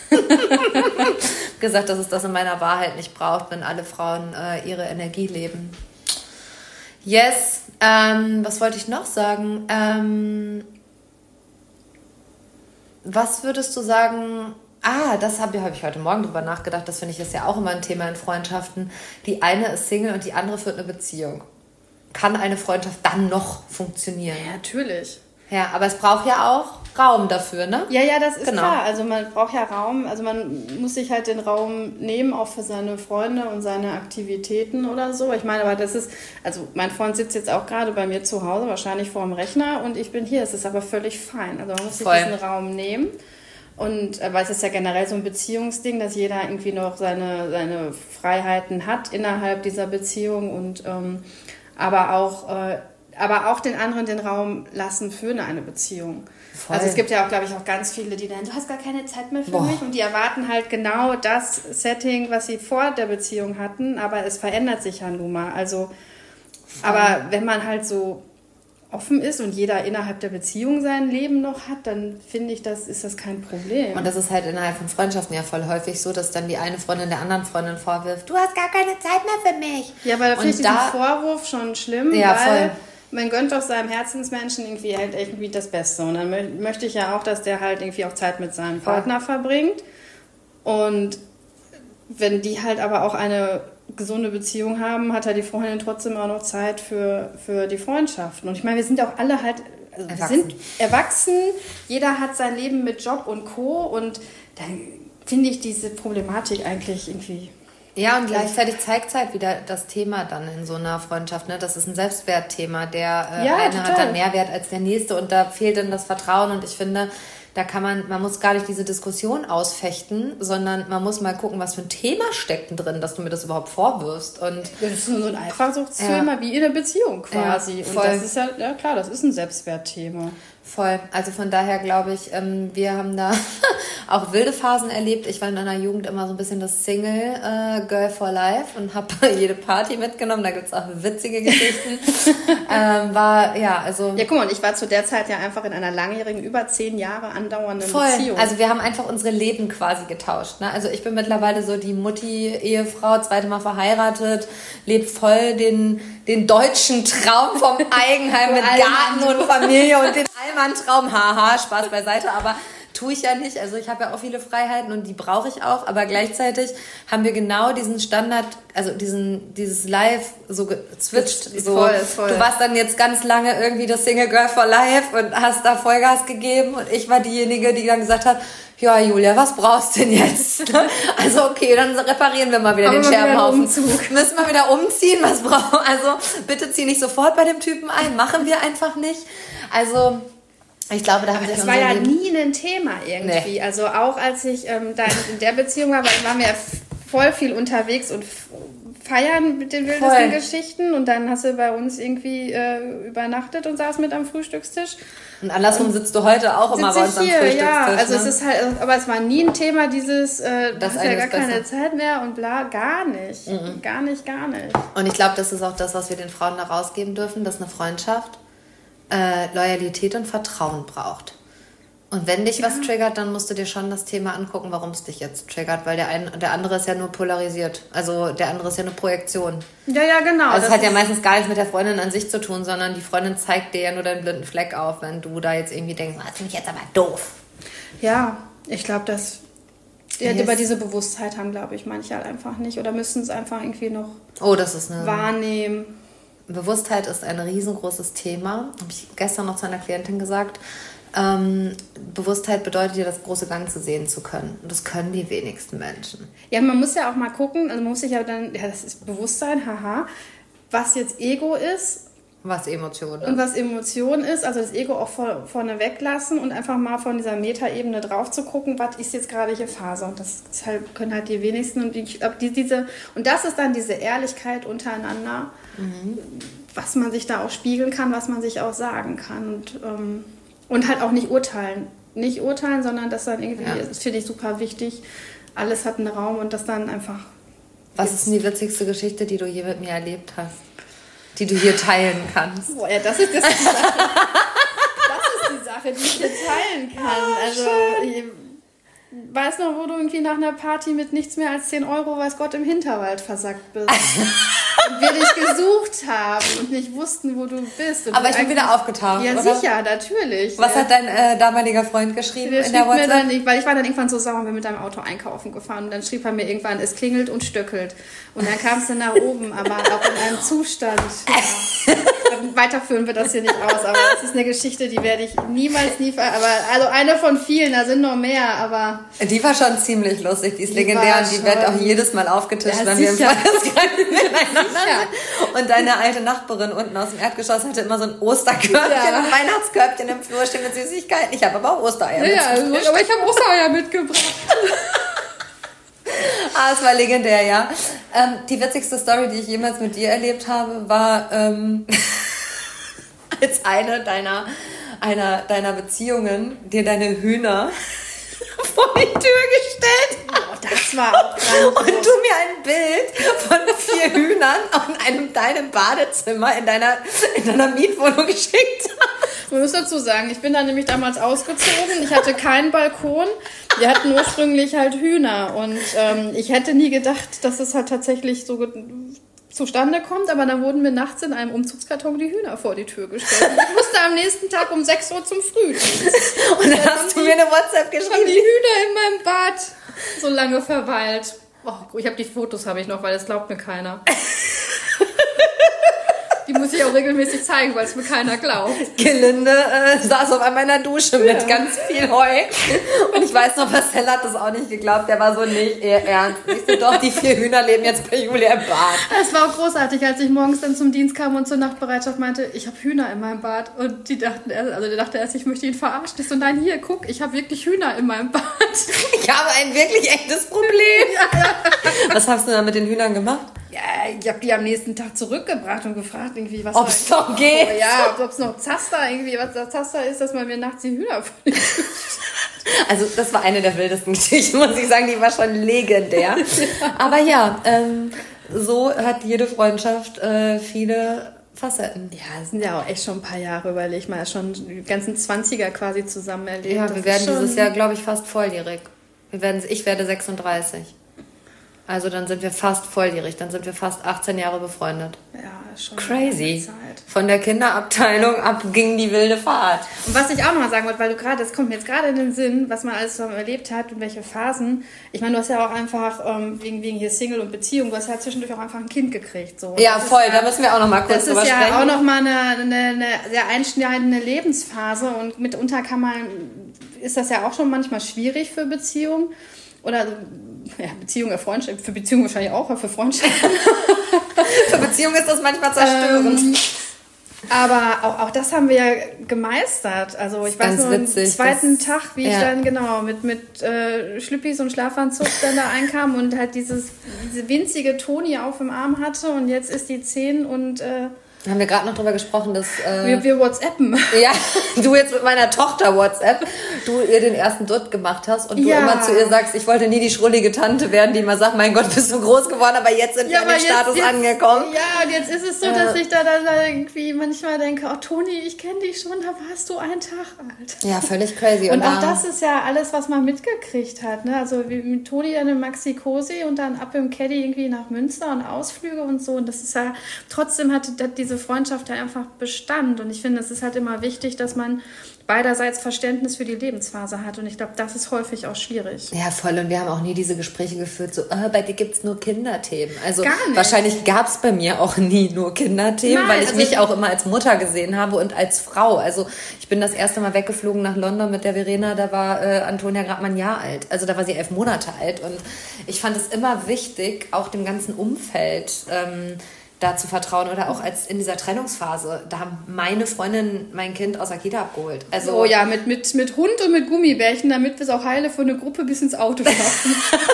gesagt, dass es das in meiner Wahrheit nicht braucht, wenn alle Frauen äh, ihre Energie leben. Yes, ähm, was wollte ich noch sagen? Ähm, was würdest du sagen? Ah, das habe hab ich heute Morgen drüber nachgedacht. Das finde ich ist ja auch immer ein Thema in Freundschaften. Die eine ist Single und die andere führt eine Beziehung. Kann eine Freundschaft dann noch funktionieren? Ja, natürlich. Ja, aber es braucht ja auch Raum dafür, ne? Ja, ja, das ist genau. klar. Also man braucht ja Raum. Also man muss sich halt den Raum nehmen, auch für seine Freunde und seine Aktivitäten oder so. Ich meine, aber das ist, also mein Freund sitzt jetzt auch gerade bei mir zu Hause, wahrscheinlich vor dem Rechner und ich bin hier. Es ist aber völlig fein. Also man muss Voll. sich diesen Raum nehmen. Und weil es ist ja generell so ein Beziehungsding, dass jeder irgendwie noch seine, seine Freiheiten hat innerhalb dieser Beziehung und ähm, aber auch äh, aber auch den anderen den Raum lassen für eine Beziehung. Voll. Also es gibt ja auch, glaube ich, auch ganz viele, die dann, du hast gar keine Zeit mehr für Boah. mich und die erwarten halt genau das Setting, was sie vor der Beziehung hatten, aber es verändert sich ja nun mal. Also, Voll. aber wenn man halt so offen ist und jeder innerhalb der Beziehung sein Leben noch hat, dann finde ich, das ist das kein Problem. Und das ist halt innerhalb von Freundschaften ja voll häufig so, dass dann die eine Freundin der anderen Freundin vorwirft, du hast gar keine Zeit mehr für mich. Ja, aber da finde ich diesen Vorwurf schon schlimm, ja, weil voll. man gönnt doch seinem Herzensmenschen irgendwie halt irgendwie das Beste. Und dann mö- möchte ich ja auch, dass der halt irgendwie auch Zeit mit seinem Partner verbringt. Und wenn die halt aber auch eine gesunde Beziehung haben, hat ja die Freundin trotzdem auch noch Zeit für, für die Freundschaften. Und ich meine, wir sind ja auch alle halt, also wir sind erwachsen, jeder hat sein Leben mit Job und Co. Und dann finde ich diese Problematik eigentlich irgendwie... Ja, und gleichzeitig zeigt es halt wieder das Thema dann in so einer Freundschaft. Ne? Das ist ein Selbstwertthema. Der äh, ja, eine total. hat dann mehr Wert als der nächste und da fehlt dann das Vertrauen. Und ich finde, da kann man, man muss gar nicht diese Diskussion ausfechten, sondern man muss mal gucken, was für ein Thema steckt denn drin, dass du mir das überhaupt vorwirfst. Und das ist so ein Eifersuchtsthema ja. wie in einer Beziehung quasi. Ja, und das ist ja, ja klar, das ist ein Selbstwertthema. Voll. Also von daher glaube ich, ähm, wir haben da auch wilde Phasen erlebt. Ich war in meiner Jugend immer so ein bisschen das Single äh, Girl for Life und habe jede Party mitgenommen. Da gibt es auch witzige Geschichten. ähm, war, ja, also... Ja, guck mal, und ich war zu der Zeit ja einfach in einer langjährigen, über zehn Jahre andauernden voll. Beziehung. Also wir haben einfach unsere Leben quasi getauscht. Ne? Also ich bin mittlerweile so die Mutti-Ehefrau, zweite Mal verheiratet, lebt voll den, den deutschen Traum vom Eigenheim mit Garten und Familie und den Allmann-Traum. Haha, Spaß beiseite, aber tue ich ja nicht. Also ich habe ja auch viele Freiheiten und die brauche ich auch, aber gleichzeitig haben wir genau diesen Standard, also diesen dieses Live so gezwitscht. So. Voll, voll. Du warst dann jetzt ganz lange irgendwie das Single Girl for Life und hast da Vollgas gegeben und ich war diejenige, die dann gesagt hat, ja, Julia, was brauchst du denn jetzt? Also okay, dann reparieren wir mal wieder Aber den Scherbenhaufen. Umzug. Müssen wir wieder umziehen? Was brauchen? Also bitte zieh nicht sofort bei dem Typen ein. Machen wir einfach nicht. Also ich glaube, da haben wir das war ja nie ein Thema irgendwie. Nee. Also auch als ich ähm, da in der Beziehung war, waren wir ja voll viel unterwegs und feiern mit den wildesten voll. Geschichten und dann hast du bei uns irgendwie äh, übernachtet und saß mit am Frühstückstisch. Und andersrum und sitzt du heute auch immer bei uns am Frühstückstisch. Ja, also ne? es ist halt, aber es war nie ein Thema dieses, äh, das hast ja gar keine Zeit mehr und bla, gar nicht. Mhm. Gar nicht, gar nicht. Und ich glaube, das ist auch das, was wir den Frauen da rausgeben dürfen, dass eine Freundschaft äh, Loyalität und Vertrauen braucht. Und wenn dich ja. was triggert, dann musst du dir schon das Thema angucken, warum es dich jetzt triggert, weil der, ein, der andere ist ja nur polarisiert. Also der andere ist ja eine Projektion. Ja, ja, genau. Also es hat ja meistens gar nichts mit der Freundin an sich zu tun, sondern die Freundin zeigt dir ja nur deinen blinden Fleck auf, wenn du da jetzt irgendwie denkst, das finde ich jetzt aber doof. Ja, ich glaube, dass ja, yes. über diese Bewusstheit haben, glaube ich, manche halt einfach nicht oder müssen es einfach irgendwie noch oh, das ist eine wahrnehmen. Bewusstheit ist ein riesengroßes Thema. Habe ich gestern noch zu einer Klientin gesagt. ähm, Bewusstheit bedeutet ja, das große Ganze sehen zu können. Und das können die wenigsten Menschen. Ja, man muss ja auch mal gucken, also man muss sich ja dann, ja, das ist Bewusstsein, haha, was jetzt Ego ist. Was Emotion ist. Und was Emotion ist, also das Ego auch vor, vorne weglassen und einfach mal von dieser Metaebene drauf zu gucken, was ist jetzt gerade hier Phase. Und das ist halt, können halt die wenigsten. Und, ich, die, diese, und das ist dann diese Ehrlichkeit untereinander, mhm. was man sich da auch spiegeln kann, was man sich auch sagen kann. Und, ähm, und halt auch nicht urteilen. Nicht urteilen, sondern das dann irgendwie, ja. das finde ich super wichtig, alles hat einen Raum und das dann einfach... Was ist denn die witzigste Geschichte, die du je mit mir erlebt hast? Die du hier teilen kannst. Boah, ja, das ist, das ist die Sache. Das ist die Sache, die ich hier teilen kann. Oh, also, ich weiß noch, wo du irgendwie nach einer Party mit nichts mehr als zehn Euro, weiß Gott, im Hinterwald versackt bist. Und wir dich gesucht haben und nicht wussten, wo du bist. Und aber ich bin wieder aufgetaucht, ja, oder? Sicher, natürlich. Was ja. hat dein äh, damaliger Freund geschrieben der in der WhatsApp? Mir dann, ich, weil ich war dann irgendwann so sauer und bin mit deinem Auto einkaufen gefahren. Und dann schrieb er mir irgendwann, es klingelt und stöckelt. Und dann kam es dann nach oben, aber auch in einem Zustand. Ja. Weiterführen wir das hier nicht aus, aber das ist eine Geschichte, die werde ich niemals, nie ver... Aber also eine von vielen, da sind noch mehr, aber... Die war schon ziemlich lustig, die ist die legendär und die wird auch jedes Mal aufgetischt, ja, wenn sicher. wir im Freundeskreis miteinander sind. Und deine alte Nachbarin unten aus dem Erdgeschoss hatte immer so ein Osterkörbchen, ja. ein Weihnachtskörbchen im Flur stehen mit Süßigkeiten. Ich habe aber auch Ostereier ja, also, aber ich habe Ostereier mitgebracht. Ah, es war legendär, ja. Ähm, die witzigste Story, die ich jemals mit dir erlebt habe, war ähm, als eine deiner, einer deiner Beziehungen dir deine Hühner vor die Tür gestellt hat. Oh, das war auch und du mir ein Bild von vier Hühnern in einem deinem Badezimmer in deiner, in deiner Mietwohnung geschickt hast. Man muss dazu sagen, ich bin da nämlich damals ausgezogen. Ich hatte keinen Balkon. Wir hatten ursprünglich halt Hühner. Und ähm, ich hätte nie gedacht, dass es halt tatsächlich so ge- zustande kommt. Aber dann wurden mir nachts in einem Umzugskarton die Hühner vor die Tür gestellt. Und ich musste am nächsten Tag um sechs Uhr zum Frühdienst. Und dann hast du mir eine WhatsApp geschrieben. Haben die Hühner in meinem Bad so lange verweilt. Oh, ich habe die Fotos, habe ich noch, weil das glaubt mir keiner. Die muss ich auch regelmäßig zeigen, weil es mir keiner glaubt. Gelinde äh, saß auf einmal in der Dusche ja. mit ganz viel Heu. Und ich weiß noch, Marcel hat das auch nicht geglaubt. Der war so, nicht ernst. Ich so, doch, die vier Hühner leben jetzt bei Julia im Bad. Es war auch großartig, als ich morgens dann zum Dienst kam und zur Nachtbereitschaft meinte, ich habe Hühner in meinem Bad. Und die dachten, also der dachte erst, ich möchte ihn verarschen. Ich so, nein, hier, guck, ich habe wirklich Hühner in meinem Bad. Ich habe ein wirklich echtes Problem. Ja. Was hast du da mit den Hühnern gemacht? Ja, ich habe die am nächsten Tag zurückgebracht und gefragt, irgendwie, was ob es noch geht. Oh, ja, ob es noch Zaster, irgendwie, was das Zaster ist, dass man mir nachts die Hühner vor die Tür stellt. Also das war eine der wildesten Geschichten, muss ich sagen, die war schon legendär. Aber ja, ähm, so hat jede Freundschaft äh, viele Facetten. Ja, das sind ja auch echt schon ein paar Jahre, überleg mal, schon die ganzen Zwanziger quasi zusammen erlebt. Ja, das wir werden schon... dieses Jahr, glaube ich, fast volljährig. Wir werden, ich werde sechsunddreißig. Also dann sind wir fast volljährig, dann sind wir fast achtzehn Jahre befreundet. Ja, schon. Crazy. Zeit. Von der Kinderabteilung ab ging die wilde Fahrt. Und was ich auch noch mal sagen wollte, weil du gerade, das kommt mir jetzt gerade in den Sinn, was man alles so erlebt hat und welche Phasen. Ich meine, du hast ja auch einfach, ähm, wegen, wegen hier Single und Beziehung, du hast ja zwischendurch auch einfach ein Kind gekriegt. So. Ja, voll, ja, da müssen wir auch noch mal kurz drüber sprechen. Das ist ja auch noch mal eine, eine, eine sehr einschneidende Lebensphase und mitunter kann man, ist das ja auch schon manchmal schwierig für Beziehungen. Oder ja, Beziehung, Freundschaft, für Beziehung wahrscheinlich auch, aber für Freundschaft. Für Beziehung ist das manchmal zerstörend. Ähm, aber auch, auch das haben wir ja gemeistert. Also ich weiß nur, am zweiten Tag, wie ja. ich dann genau mit, mit äh, Schlüppis und Schlafanzug dann da einkam und halt dieses, diese winzige Toni auf dem Arm hatte und jetzt ist die zehn und... Äh, haben wir gerade noch drüber gesprochen, dass... Äh, wir, wir WhatsAppen. Ja, du jetzt mit meiner Tochter WhatsApp, du ihr den ersten Dutt gemacht hast und du ja. immer zu ihr sagst, ich wollte nie die schrullige Tante werden, die immer sagt, mein Gott, bist du groß geworden, aber jetzt sind ja, wir an den Status jetzt, angekommen. Ja, und jetzt ist es so, äh, dass ich da, da irgendwie manchmal denke, oh Toni, ich kenne dich schon, da warst du einen Tag alt. Ja, völlig crazy. Und, und auch das ist ja alles, was man mitgekriegt hat. Ne? Also wie mit Toni dann im Maxi-Cosi und dann ab im Caddy irgendwie nach Münster und Ausflüge und so. Und das ist ja, trotzdem hat, hat diese diese Freundschaft ja einfach bestand. Und ich finde, es ist halt immer wichtig, dass man beiderseits Verständnis für die Lebensphase hat. Und ich glaube, das ist häufig auch schwierig. Ja, voll. Und wir haben auch nie diese Gespräche geführt, so, oh, bei dir gibt's nur Kinderthemen. Also Gar nicht. Wahrscheinlich gab's bei mir auch nie nur Kinderthemen, Nein, weil ich also mich auch immer als Mutter gesehen habe und als Frau. Also ich bin das erste Mal weggeflogen nach London mit der Verena, da war äh, Antonia gerade mal ein Jahr alt. Also da war sie elf Monate alt. Und ich fand es immer wichtig, auch dem ganzen Umfeld ähm, da zu vertrauen. Oder auch als in dieser Trennungsphase, da haben meine Freundin mein Kind aus der Kita abgeholt. Also, oh ja, mit, mit, mit Hund und mit Gummibärchen, damit wir es auch heile für eine Gruppe bis ins Auto schaffen.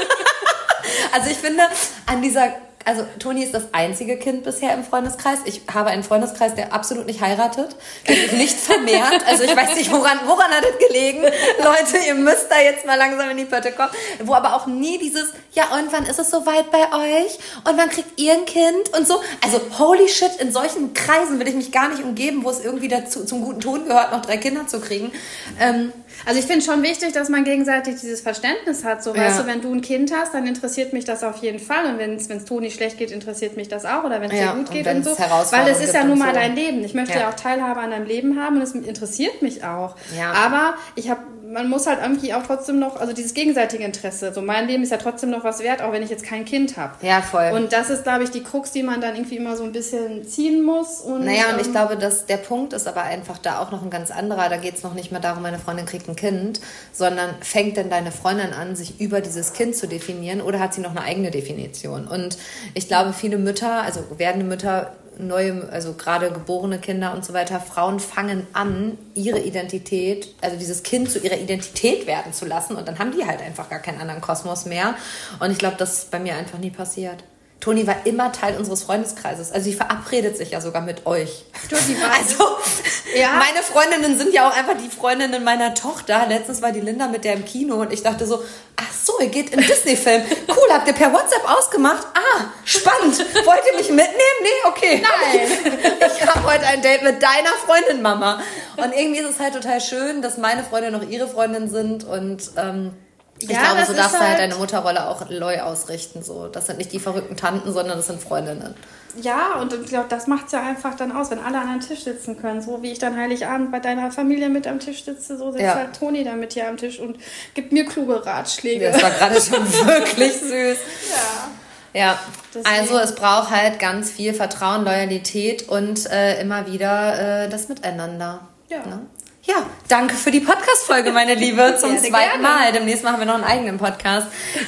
Also ich finde, an dieser... Also Toni ist das einzige Kind bisher im Freundeskreis. Ich habe einen Freundeskreis, der absolut nicht heiratet, der sich nicht vermehrt. Also ich weiß nicht, woran, woran hat das gelegen? Leute, ihr müsst da jetzt mal langsam in die Pötte kommen. Wo aber auch nie dieses, ja und wann ist es soweit bei euch? Und wann kriegt ihr ein Kind? Und so. Also holy shit, in solchen Kreisen will ich mich gar nicht umgeben, wo es irgendwie dazu zum guten Ton gehört, noch drei Kinder zu kriegen. Ähm, Also ich finde schon wichtig, dass man gegenseitig dieses Verständnis hat. So, ja. Weißt du, wenn du ein Kind hast, dann interessiert mich das auf jeden Fall. Und wenn es Toni schlecht geht, interessiert mich das auch. Oder wenn es ja, dir gut geht und, und so. Herausforderungen Weil es ist ja nun mal so. dein Leben. Ich möchte ja. ja auch Teilhabe an deinem Leben haben und es interessiert mich auch. Ja. Aber ich habe, man muss halt irgendwie auch trotzdem noch, also dieses gegenseitige Interesse. So, mein Leben ist ja trotzdem noch was wert, auch wenn ich jetzt kein Kind habe. Ja, voll. Und das ist, glaube ich, die Krux, die man dann irgendwie immer so ein bisschen ziehen muss. Und, naja, und ich ähm, glaube, dass der Punkt ist aber einfach da auch noch ein ganz anderer. Da geht es noch nicht mehr darum, meine Freundin kriegt ein Kind, sondern fängt denn deine Freundin an, sich über dieses Kind zu definieren oder hat sie noch eine eigene Definition? Und ich glaube, viele Mütter, also werdende Mütter, neue, also gerade geborene Kinder und so weiter, Frauen fangen an, ihre Identität, also dieses Kind zu ihrer Identität werden zu lassen und dann haben die halt einfach gar keinen anderen Kosmos mehr. Und ich glaube, das ist bei mir einfach nie passiert. Toni war immer Teil unseres Freundeskreises. Also sie verabredet sich ja sogar mit euch. Toni war also ja. meine Freundinnen sind ja auch einfach die Freundinnen meiner Tochter. Letztens war die Linda mit der im Kino und ich dachte so, ach so, ihr geht in Disney-Film. Cool, habt ihr per WhatsApp ausgemacht? Ah, spannend. Wollt ihr mich mitnehmen? Nee, okay. Nein. Ich habe heute ein Date mit deiner Freundin, Mama. Und irgendwie ist es halt total schön, dass meine Freundinnen noch ihre Freundinnen sind und ähm, ich ja, glaube, so darfst du halt deine Mutterrolle auch neu ausrichten. So. Das sind nicht die verrückten Tanten, sondern das sind Freundinnen. Ja, und ich glaube, das macht es ja einfach dann aus, wenn alle an einem Tisch sitzen können. So wie ich dann Heiligabend bei deiner Familie mit am Tisch sitze, so sitzt ja. halt Toni dann mit hier am Tisch und gibt mir kluge Ratschläge. Das war gerade schon wirklich süß. Ja. Ja, deswegen. Also es braucht halt ganz viel Vertrauen, Loyalität und äh, immer wieder äh, das Miteinander. Ja. Ne? Ja, danke für die Podcast-Folge, meine Liebe, zum gerne, zweiten gerne. Mal. Demnächst machen wir noch einen eigenen Podcast.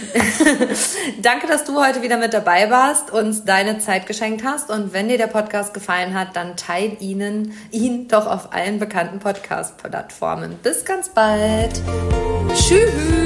Danke, dass du heute wieder mit dabei warst, uns deine Zeit geschenkt hast. Und wenn dir der Podcast gefallen hat, dann teil ihn, ihn doch auf allen bekannten Podcast-Plattformen. Bis ganz bald. Tschüss.